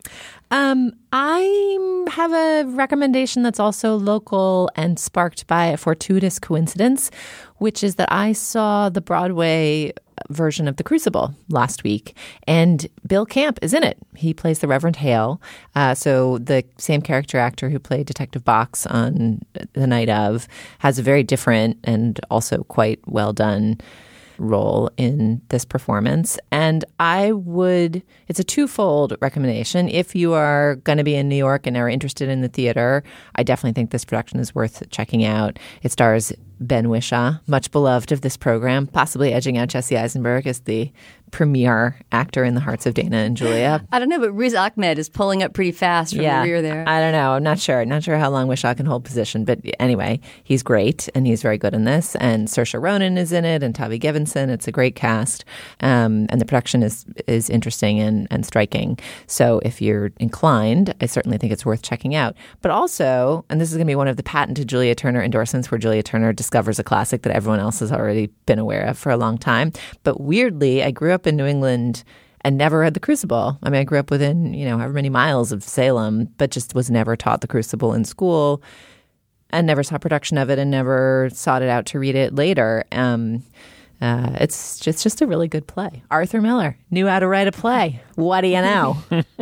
Speaker 8: I have a recommendation that's also local and sparked by a fortuitous coincidence, which is that I saw the Broadway version of The Crucible last week, and Bill Camp is in it. He plays the Reverend Hale. So the same character actor who played Detective Box on The Night Of has a very different and also quite well done role in this performance. And it's a twofold recommendation. If you are going to be in New York and are interested in the theater, I definitely think this production is worth checking out. It stars Ben Whishaw, much beloved of this program, possibly edging out Jesse Eisenberg as the premier actor in the hearts of Dana and Julia.
Speaker 9: I don't know, but Riz Ahmed is pulling up pretty fast from the rear there.
Speaker 8: I don't know. I'm not sure. Not sure how long Whishaw can hold position. But anyway, he's great and he's very good in this. And Saoirse Ronan is in it and Tavi Gevinson. It's a great cast. And the production is interesting and striking. So if you're inclined, I certainly think it's worth checking out. But also, and this is going to be one of the patented Julia Turner endorsements where Julia Turner discovers a classic that everyone else has already been aware of for a long time. But weirdly, I grew up in New England and never read The Crucible. I mean, I grew up within, however many miles of Salem, but just was never taught The Crucible in school and never saw production of it and never sought it out to read it later. It's just a really good play. Arthur Miller knew how to write a play. What do you know?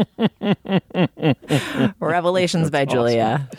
Speaker 8: Revelations by Julia.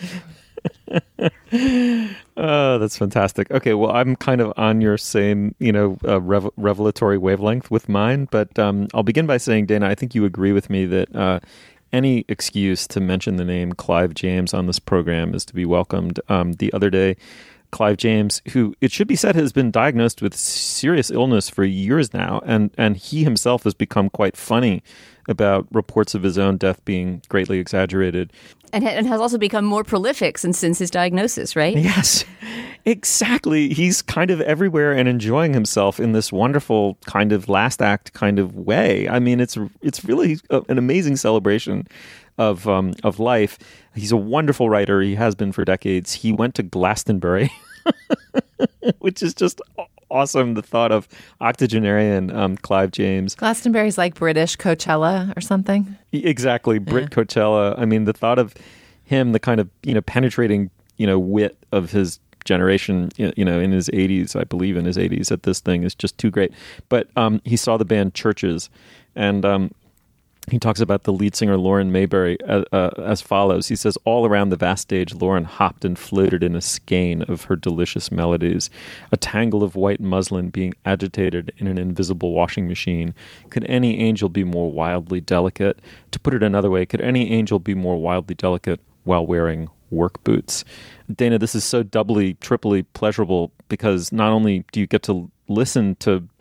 Speaker 7: Oh, that's fantastic. Okay, well, I'm kind of on your same, revelatory wavelength with mine, but I'll begin by saying, Dana, I think you agree with me that any excuse to mention the name Clive James on this program is to be welcomed. The other day, Clive James, who, it should be said, has been diagnosed with serious illness for years now, and he himself has become quite funny about reports of his own death being greatly exaggerated.
Speaker 9: And has also become more prolific since his diagnosis, right?
Speaker 7: Yes, exactly. He's kind of everywhere and enjoying himself in this wonderful kind of last act kind of way. I mean, it's really an amazing celebration of life. He's a wonderful writer. He has been for decades. He went to Glastonbury, which is just awesome. The thought of octogenarian Clive James.
Speaker 8: Glastonbury's like British Coachella or something.
Speaker 7: Exactly, Brit Coachella. I mean, the thought of him, the kind of penetrating wit of his generation, in his 80s, I believe in his 80s at this thing is just too great. But he saw the band Churches, and he talks about the lead singer Lauren Mayberry as follows. He says, all around the vast stage, Lauren hopped and floated in a skein of her delicious melodies, a tangle of white muslin being agitated in an invisible washing machine. Could any angel be more wildly delicate? To put it another way, could any angel be more wildly delicate while wearing work boots? Dana, this is so doubly, triply pleasurable because not only do you get to listen to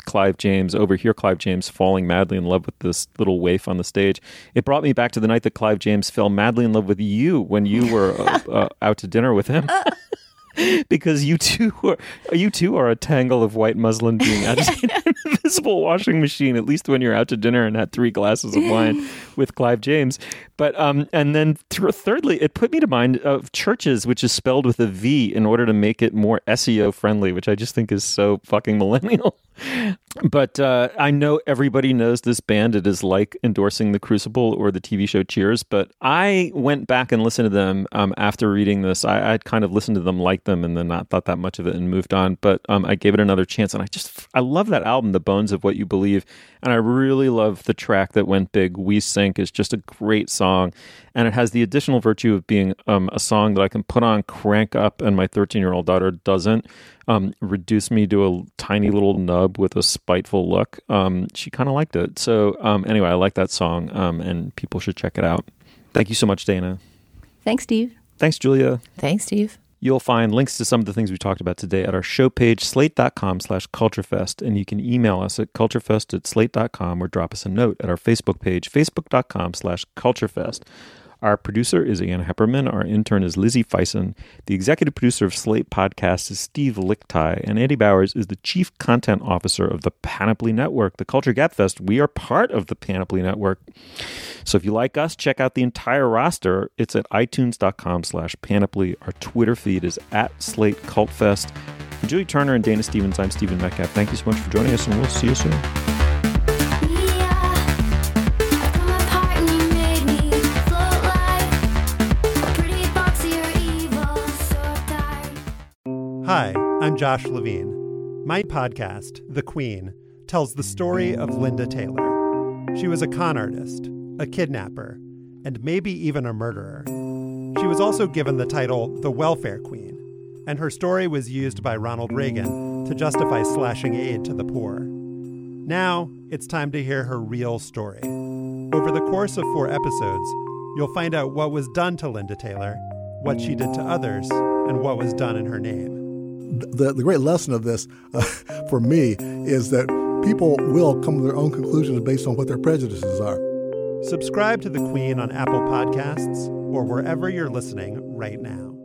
Speaker 7: Clive James, overhear Clive James falling madly in love with this little waif on the stage. It brought me back to the night that Clive James fell madly in love with you when you were out to dinner with him. Because you two are a tangle of white muslin being agitated in a visible washing machine, at least when you're out to dinner and had 3 glasses of wine with Clive James. But and then thirdly, it put me to mind of Churches, which is spelled with a V in order to make it more SEO friendly, which I just think is so fucking millennial. But I know everybody knows this band. It is like endorsing The Crucible or the TV show Cheers. But I went back and listened to them after reading this. I'd kind of listened to them, liked them, and then not thought that much of it and moved on. But I gave it another chance. And I love that album, The Bones of What You Believe. And I really love the track that went big, We Sink, is just a great song. And it has the additional virtue of being a song that I can put on crank up and my 13-year-old daughter doesn't. Reduce me to a tiny little nub with a spiteful look. She kind of liked it. So anyway, I like that song, and people should check it out. Thank you so much, Dana.
Speaker 9: Thanks, Steve.
Speaker 7: Thanks, Julia.
Speaker 8: Thanks, Steve.
Speaker 7: You'll find links to some of the things we talked about today at our show page, slate.com/culturefest. And you can email us at culturefest@slate.com or drop us a note at our Facebook page, facebook.com/culturefest. Our producer is Ann Hepperman. Our intern is Lizzie Feisen. The executive producer of Slate Podcasts is Steve Lickteig. And Andy Bowers is the chief content officer of the Panoply Network. The Culture Gabfest, we are part of the Panoply Network. So if you like us, check out the entire roster. It's at itunes.com/panoply. Our Twitter feed is at Slate Cultfest. For Julie Turner and Dana Stevens, I'm Stephen Metcalf. Thank you so much for joining us, and we'll see you soon.
Speaker 12: Hi, I'm Josh Levine. My podcast, The Queen, tells the story of Linda Taylor. She was a con artist, a kidnapper, and maybe even a murderer. She was also given the title the Welfare Queen, and her story was used by Ronald Reagan to justify slashing aid to the poor. Now, it's time to hear her real story. Over the course of 4 episodes, you'll find out what was done to Linda Taylor, what she did to others, and what was done in her name.
Speaker 13: The great lesson of this, for me, is that people will come to their own conclusions based on what their prejudices are.
Speaker 12: Subscribe to The Queen on Apple Podcasts or wherever you're listening right now.